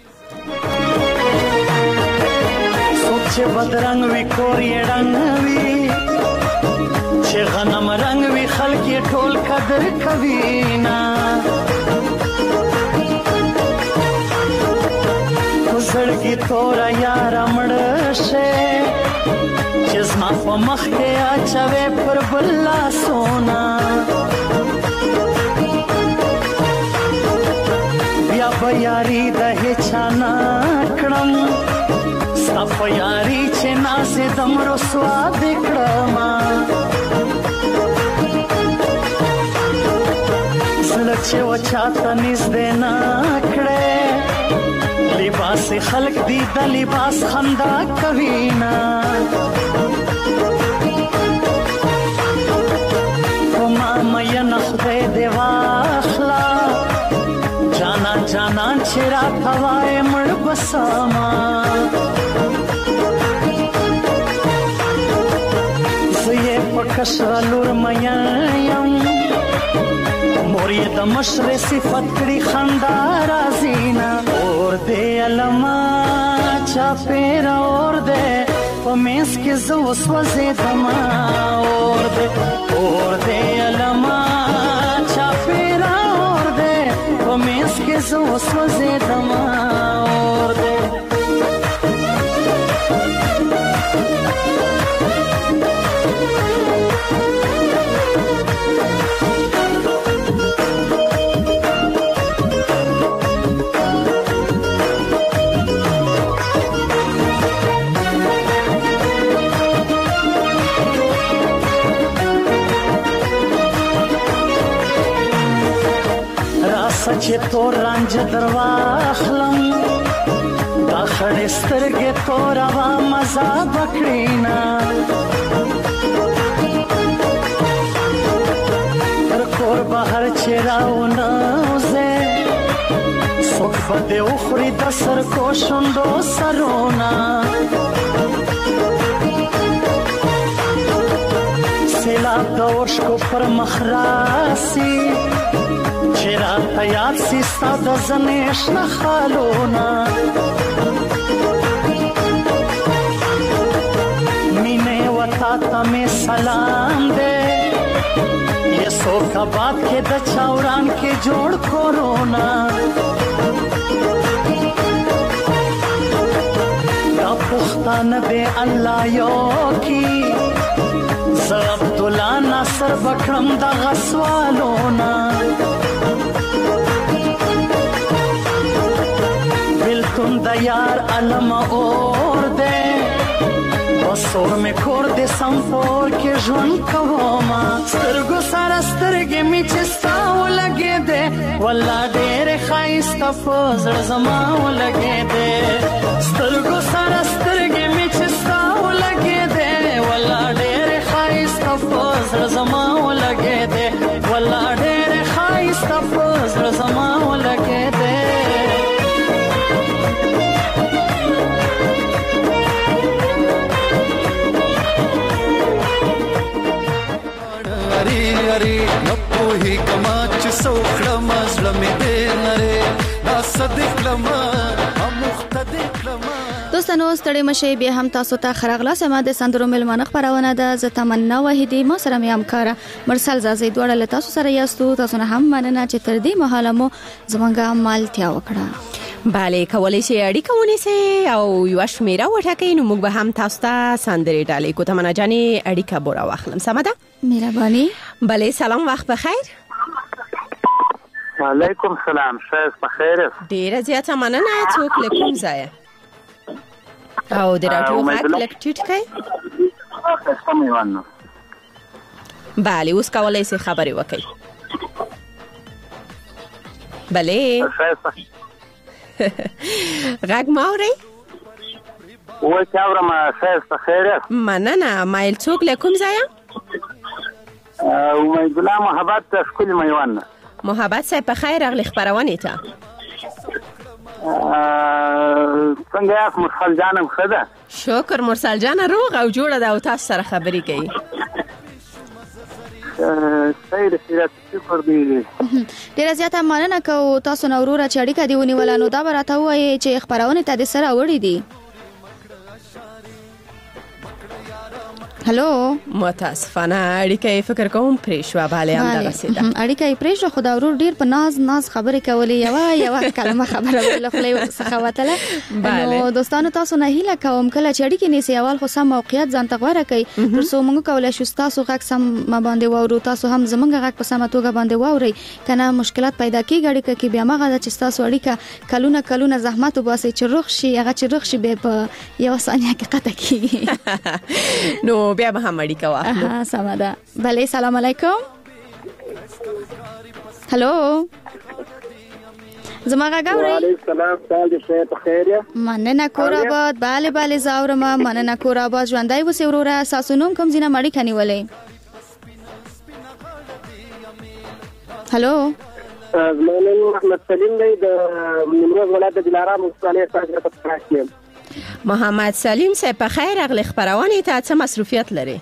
څوک چې بدرنګ وي کور یې ړنګ وي، چې غنم رنګ وي خلک یې ټول قدر کوي نه. زړګي توره یاره مړه شي، چې زما په مخ کې اچوي پر بل لاسونه. بیا به یاري د هیچا نه کړم، ستا په یاري چې نازېدم رسوا دې کړمه. زړه چې و چاته نږدې نه کړې، لباس خلق دی د لباس خندا کوي نه. وما مین خدای دی واخلا، جانان جانان چې را کوای مړ بسما. زه په کشر لور مین مور یې د مشر صفت کړي خندا راځي نه. اور دې علما چا پیر اور دې په میس کې زو وسوځېدم. اور دې علما چا پیر اور دې په میس کې زو وسوځېدم. اور دې چې تور رنج درواخلم، دا خړې سترګې تورا وا مزه بکړینا. تر کور بهر چې راونوځې، څوک به دې وخوري د سر کو شونډو سرونه. سیلاب د اوښکو پر مخ راسي، چې راته یاد سي ستا د زنې شنه خالونه. مینې وتا ته مې سلام دی، یسوکاباد کې د چاوران کې جوړ کورونه. دا پښتانه دی الله یو کی، زه عبدالله ناصر بکرم دغه سوالونه. بلتون د یار علم اور دے، بسور میں کور دے سمپور کے ژوند کوما. سترګو سره سترګې مې چې ستا ولګې دې، والله ډېرې ښایسته په زړه زما ولګې دې. سترګو سره سترګې مې چې ستا ولګې دې، والله ډېرې ښایسته په زړه زما ولګې دې. والله ډېرې ښایسته په زړه زما ولګې دې.
اری نپوهی کما چې سوخړه مزړه مې دې نره دا صدق لما مختدق لما.
دوستانو ستړي مشه به هم تاسو ته خراغلا سما د سندرو ملمانه خبرونه ده. ز تمنا وحیدی ما سره مې همکار مرسل زازي دوړه له تاسو سره یاستو. تاسو نه هم مننه چې تر دې مهاله مو زمونږه مالتیا وکړه.
بله کولای شي اړیکه ونیسئ او یو شمیره وټاکئ. نو موږ به هم تاسو ته سندرې ډالۍ کو. تمنا جانې اړیکه بورا واخلم. سمه ده؟
مهرباني.
بله سلام، وخت بخیر.
وعلیکم سلام، شایست بخیر.
ډیره زیاته مننه. څوک له کوم ځایه؟ او د راډیو غږ لږ ټیټ کړئ. بله اوس کولای شي خبرې وکړئ. بله غږ ما اورئ؟
وای چې اورم. شایست بخیر.
مننه. مایل څوک له کوم ځایه؟
امید الله محبت ښکلي میوند.
محبت صاحب په خیر راغلی خپرونې ته.
څنګه یاست مرسل جانم ښه ده؟
شکر مرسل جان روغ او جوړه ده او تاسو سره خبرې کوي.
صحیح ده شکر دی.
ډیره زیاته مننه کوو تاسو نو وروره چې اړیکه دی ونیوله. نو دا به راته ووایي چې خپرونې ته د سره وړي دي. هلو
متاسفانه اړیکه فکر کوم پرې شو. bale هم دا رسیده
اړیکه پرې شو. خو دا ورور ډیر په ناز خبرې کولې. یو کلمه خبره ویل خو له سخاوتله. نو دوستانو تاسو نه هیله کوم کله چې اړیکې نیسي اول خو سم موقعیت ځان ته غوړه کوي ترڅو موږ کولای شو تاسو غږ سم ما باندې وورو، تاسو هم زمونږ غږ په سمه توګه باندې ووري. کنه مشکلات پیدا کیږي اړیکه کې بیا مغه چې تاسو اړیکه کلونه زحمت وباسي چې روغ شي هغه چې روغ شي به په یو ثانیه کې قطع کیږي.
نو بیا به هم اړیکه واخلو.
سم ده. بله سلام علیکم. هلو زما غږ اورئ؟
وعلیکم السلام. سال دې ښه په خیر یا؟
مننه کور آباد. بله زاورم. مننه کور آباد. ژوندۍ اوسئ وروره. ستاسو نوم کوم ځای نه اړیکه نیولې؟ هلو
زما نوم محمد سلیم دی د نیمروز ولایت د دلارام ولسوالۍ څخه په تاسو.
محمد سلیم صاحب په خیر اغلی خبرونه ته څه مصروفیت لري؟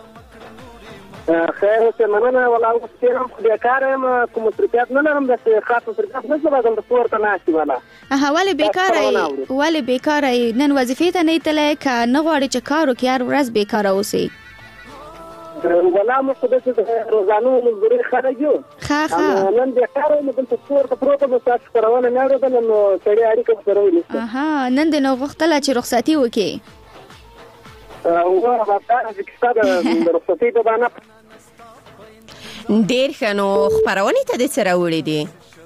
خیر اوسه مننه. ولا اوس تیرم خو بیکار یم کوم مصروفیت نه لرم. د خاص مصروفیت نه لرم. د پورته ناشې ولا
ولې بیکار نن وظیفې ته نه تلې که نه غواړي چې کار وکړي هر ورځ بیکار اوسئ؟
ولا مو خو د روزانو مزدوري خلک یو نن بیکار یم. دلته پورته پروته مو تاسو کارونه نه اورېدل نو سړی اړیکه سره ونیسه.
نن د نو غوښتله چې رخصتي وکړي.
رخصتي په باندې
ډېر ښه. نو خپرونې ته دې څه راوړي دي؟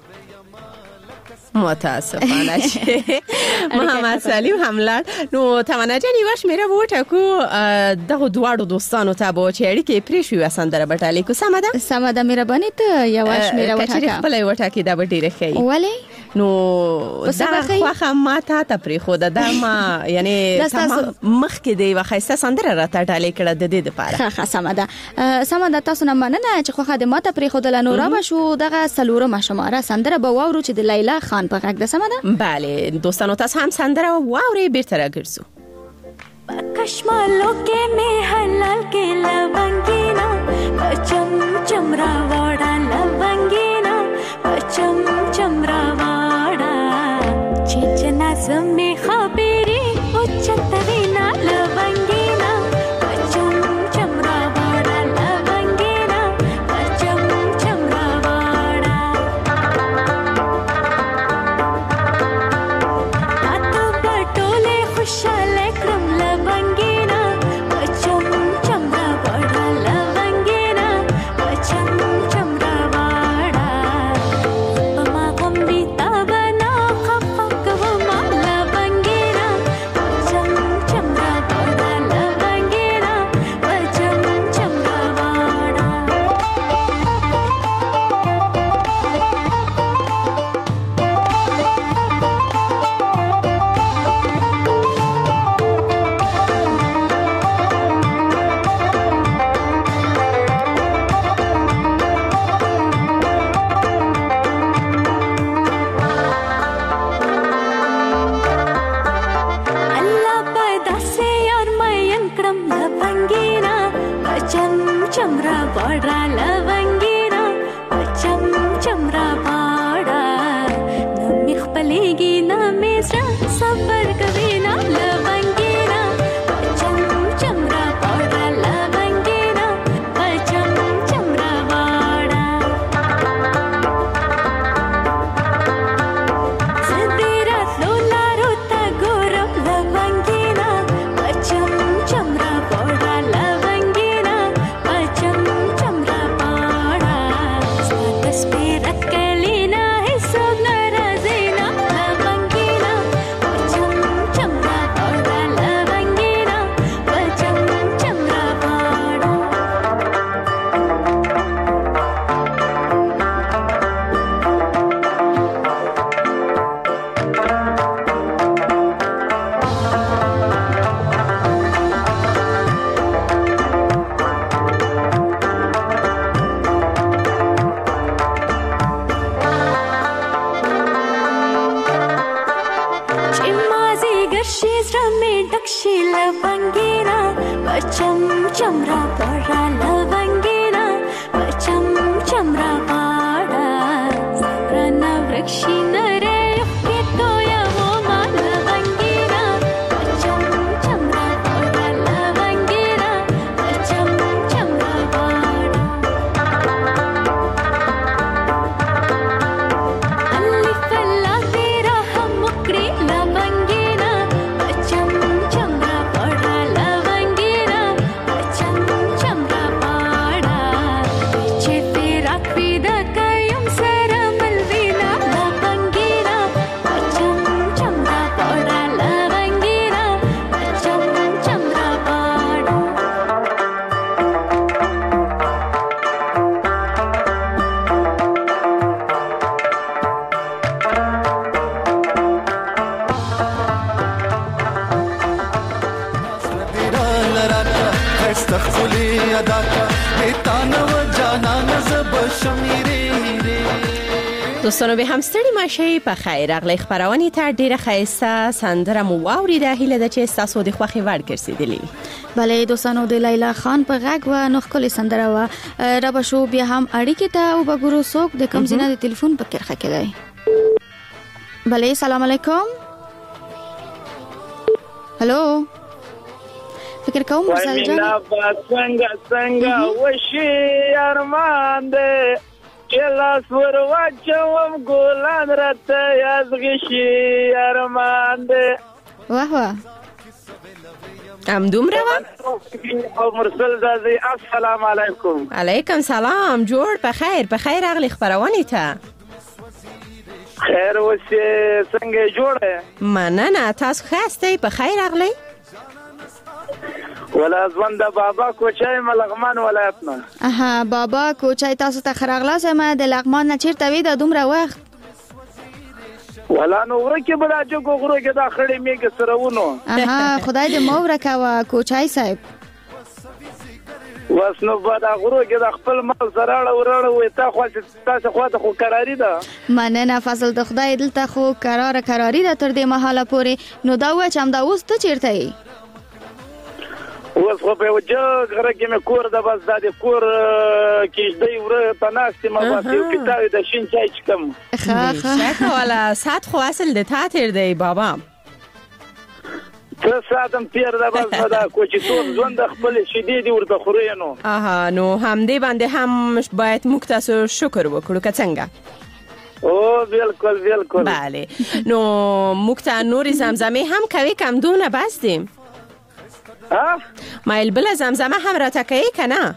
متاسفانه چې محمد سلیم هم لاړ. نو تمنا جان یو شمیره وټاکو دغه دواړو دوستانو ته به چې اړیکې پرې شوې سندره بټالې کو. سمه ده مهرباني ته یو شمیره وټاکه. چې خپل وټاکې دا به ډېره ښه وي. نو دا خو ما ته پرې خو دا ما یعنی مخکې دی وخایسته سندره راته ډالې کړه د دې لپاره.
ښه سمه ده. تاسو نه مننه چې خو خاله ماته پرې خو د لنورا بشو دغه سلورمه شماره سندره به واورو چې د لیلا خان په غږ ده. سمه ده.
بله دوستانو تاسو هم سندره واورئ. بیرته راګرځو.
کشمالو کې مې حلال کې لونګینا پچم چمرا واړه لونګینا پچم چمرا واړه چې جنا سمې خبرې او چترینا لونګینا پچم چمرا واړه لونګینا پچم چمرا واړه اته بټوله خوشاله کرم لونګینا پچم چمرا واړه لونګینا پچم چمرا واړه پما کوم دي تا بنا خفق و ما لونګینا پچم چمرا واړه لونګینا پچم چمرا واړه الله پیدا سے یار مین کړم لونګینا پچم چمرا واړه لونګینا پچم چمرا واړه نو مې خپلېږي نه مې زړه صبر کوي نه لونګینا پچم چمرا واړه لونګینا پچم چمرا واړه سدیرا لولارو تا ګورم لونګینا پچم چمرا واړه لونګینا پچم چمرا واړه ستاسو سپیرا کلینا هیڅ ناراضینا لونګینا लवंगीना बचम चमरा पड़ा लवंगीना बचम चमरा पाड़ा सब्रन वृक्षी नरे के तो या वो मा लवंगीना बचम चमरा पड़ा लवंगीना बचम चमरा पाड़ा अल्ली फल्ला तेरा हम मुकड़ी लवंगीना बचम चमरा पड़ा लवंगीना बचम चमरा पाड़ा पीछे तेरा पीदा कयुम सरा मलवीना लवंगीना बचम चमरा पड़ा लवंगीना बचम चमरा पाड़ा
استغفلي اداك میتانه و جانان زب شمیرې
دوستانو به همستړي ماشي په خیر اغلی خبرونه تر ډیره خیسته سندره مو واوریده هیله ده چې تاسو د خوخي ور ګرځیدلی.
بله دوستانو د لیلا خان په غږ و نو خپل سندره و را به شو بیا هم اړیکې ته او بګورو څوک د کم زینه د ټلیفون په کرخه کې دی. بله سلام علیکم. هلو فکر کوم مرسل جان
څنګه وشي ارمان دې کلاس ور واچوم ګلان راته یازغشي ارمان دې
واه واه
ام دومره
او مرسل زازي السلام علیکم.
علیکم سلام جوړ په خیر اغلی خبرونه ته
خیر وسه څنګه جوړه
مننه تاسو خاصه په خیر اغلی
ولا ځوند بابا کوچای ملغمان ولایتنا.
اها بابا کوچای تاسو ته خراغلا سم د لغمان نه چیرته وی د دومره وخت
ولا نو ورکه بلا جوګو غرو کې دا خړې میګ سرهونو.
اها خدای دې مو ورکاوه کوچای صاحب.
واسنو بعد غرو کې د خپل مال سره وراړه وې تاسو خواته خو قراری ده.
مننه فضل د خدای دلته خو قراری ده تر دې مهاله پورې. نو دا و چې هم دا اوس ته چیرته یې
اوس خو په وجه غره کې مې کور د بس د کور کې دې ور پناستې ما واسه یو کتاب د شین چای چکم
ښه ولا سات خو اصل د تا تیر دی بابا
څه ساتم تیر د بس دا کوچې ټول ژوند خپل شیدې دی ورته خوري نو
اها نو هم دې باندې هم باید موږ تاسو شکر وکړو که څنګه.
او بالکل
بله نو موږ ته نور زمزمه هم کوي کم دونه بس دیم مایل بل زمزمه هم را تکایی کنه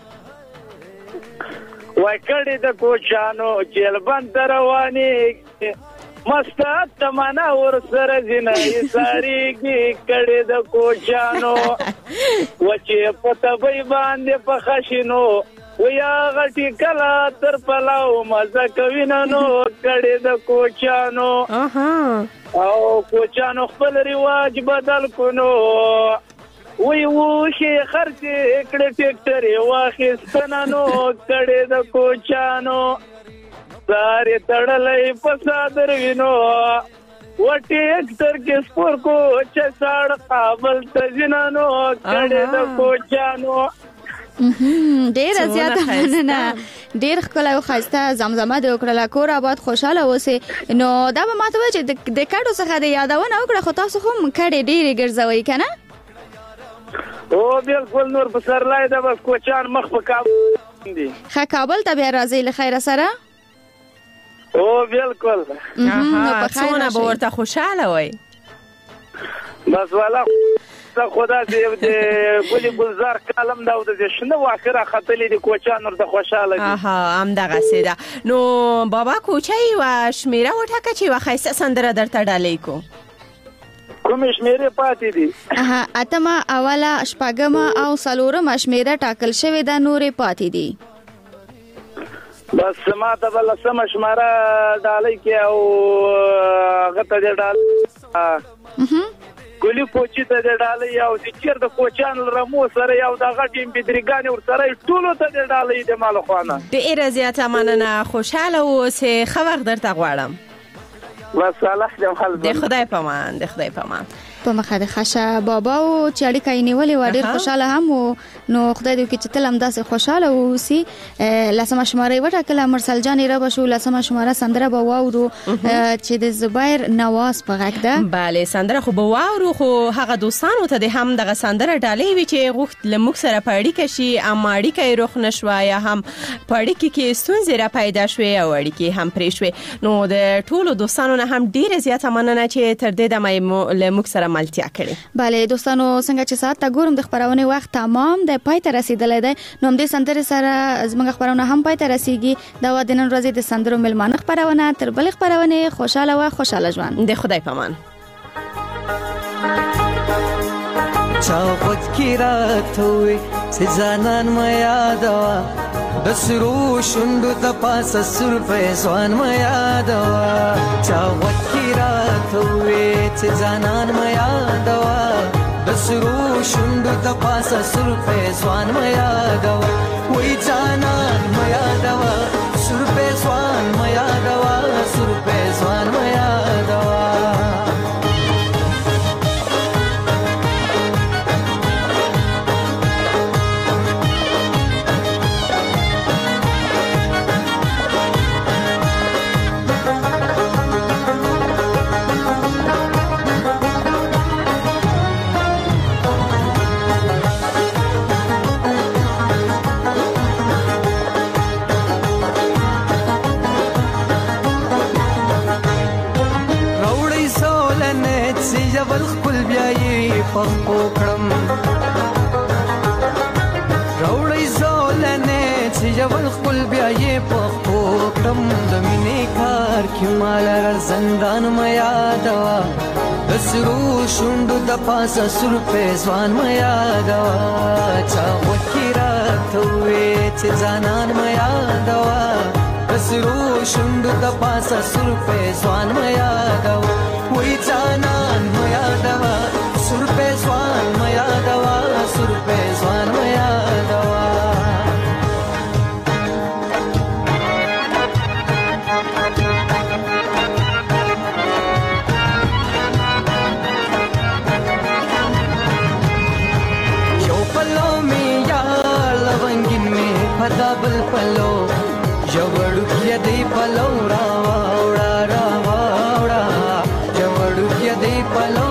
وای کړي د کوچانو جیلبند رواني مستات تمنا ور سره جنای ساریږي کړي د کوچانو وچې پتبې باندې په خشینو ویا غټي کلا تر پلاو مزه کوینانو کړي د کوچانو او کوچانو خپل رواج بدل کونو وی وشي خرج کړه ټیکټر واخستنانو کړه د کوچانو ساري تړلې په صادر وینو وټي اکثر کې سپور کو چې ساړ قابل تجنانو کړه د کوچانو.
ډیر زیاته مننه ډیر خلک او خاصه زمزمه د وکړه کور آباد خوشاله اوسه. نو دا به ماته و چې د کډو څخه د یادونه وکړه خو تاسو هم کډې ډیر ګرځوي کنه.
او بالکل نور په سر لای دا بس کوچان مخ په کابل دي.
ښه کابل ته بیا راځي له خیر سره.
او بالکل
اها څونه به ورته خوشاله وای.
بس والا خدا دې د ګلي ګلزار کلم دا د شنو واخره خطلې د کوچان ورته خوشاله دي.
اها هم دغه سیده. نو بابا کوچای و شمیره وټکه چې واخیسته سندره درته ډالې کو
کوم شمیره پاتې دي.
اها اتمه اوله شپږمه او څلورمه شمیره ټاکل شوې ده نورې پاتې دي.
بس ما ته بل سم شماره ډالې کې او غته دې ډال ګولي پوچی ته دې ډالې او د چیر د کوچان رمو سره یو د غټیم بدرګان ور سره ټولو ته دې ډالې د مال خوانه.
ډیره زیاته مننه خوشاله اوسه خو وخت درته غواړم.
بس الله دې خپل
د خدای پامان
په مخه د خشه بابا او چې اړیکه یې نیولې و ډېر خوشاله هم و. نو خدای دې وکړي چې تل هم داسې خوشاله اوسي. لسمه شماره وټاکله مرسل جان را بشو. لسمه شماره سندره به واورو چې د زبیر نواز په غږ ده.
بله سندره خو به واورو، خو هغه دوستانو ته د هم دغه سندره ډالۍ وي چې غوښت لموږ سره په اړیکه شي، اما اړیکه یې روښ نشوه یا هم په اړیکه کې ستونزې را پیدا شوې او اړیکې هم پرې شوې. نو د ټولو دوستانو نه هم ډیره زیاته مننه چې تر دې دمه لموږ سره ملتیا کړې.
بله دوستانو څنګه چې ساعت ته ګورم د خبرونه وخت تمام د پای ته رسیدلی دی. نو همدې سندرې سره زموږ خبرونه هم پای ته رسیږي. دا و د نن ورځې د سندرو ملمانه خبرونه. تر بلې خبرونه خوشاله و خوشاله ژوند.
د خدای پامان.
چاوت کی رات ہوئی سے جانان میا دوا بسرو شندو تپاس سر فیضوان میا دوا. چاوت کی رات ہوئی سے جانان میا دوا بسرو شندو تپاس سر فیضوان میا دوا. وہی جانان میا دوا سر فیضوان میا دوا سر فیضوان میا دوا. جبل خپل بیاي پخو کړم راوړی زولنه چې جبل خپل بیاي پخو کړم. د مینې کار کې مال زندان میا دوا بسرو شوند د پاسه سر فیضوان میا دوا. چا وکیرا ته چې زنان میا دوا بسرو شوند د پاسه سر فیضوان میا دوا. وہی جانان میا دوا سر فیضوان میا دوا سر فیضوان میا دوا. یو پلو میں یا لونگین میں پتا بل پلو یوڑ کیا دی پلو راوا اوڑا راوا اوڑا دی پلو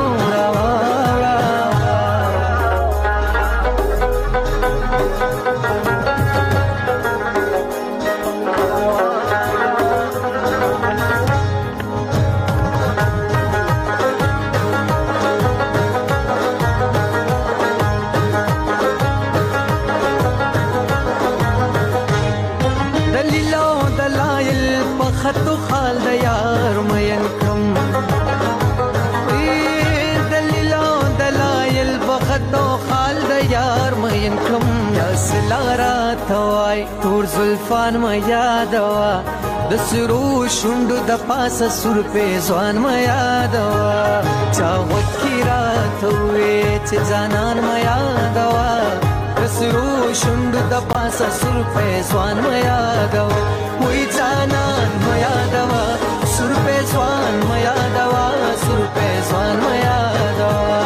دلیلو دلائل پخت خال د یار مین کم تو خال د یار مین کم یا سلارا توای تور زلفان میا دوا د سرو شوند د پاس سر فیضوان میا دوا. چا وکیرا توې چې جانان میا دوا د سرو شوند د پاس سر فیضوان میا دوا. وہی جانان میا دوا سر فیضوان میا دوا سر فیضوان میا دوا.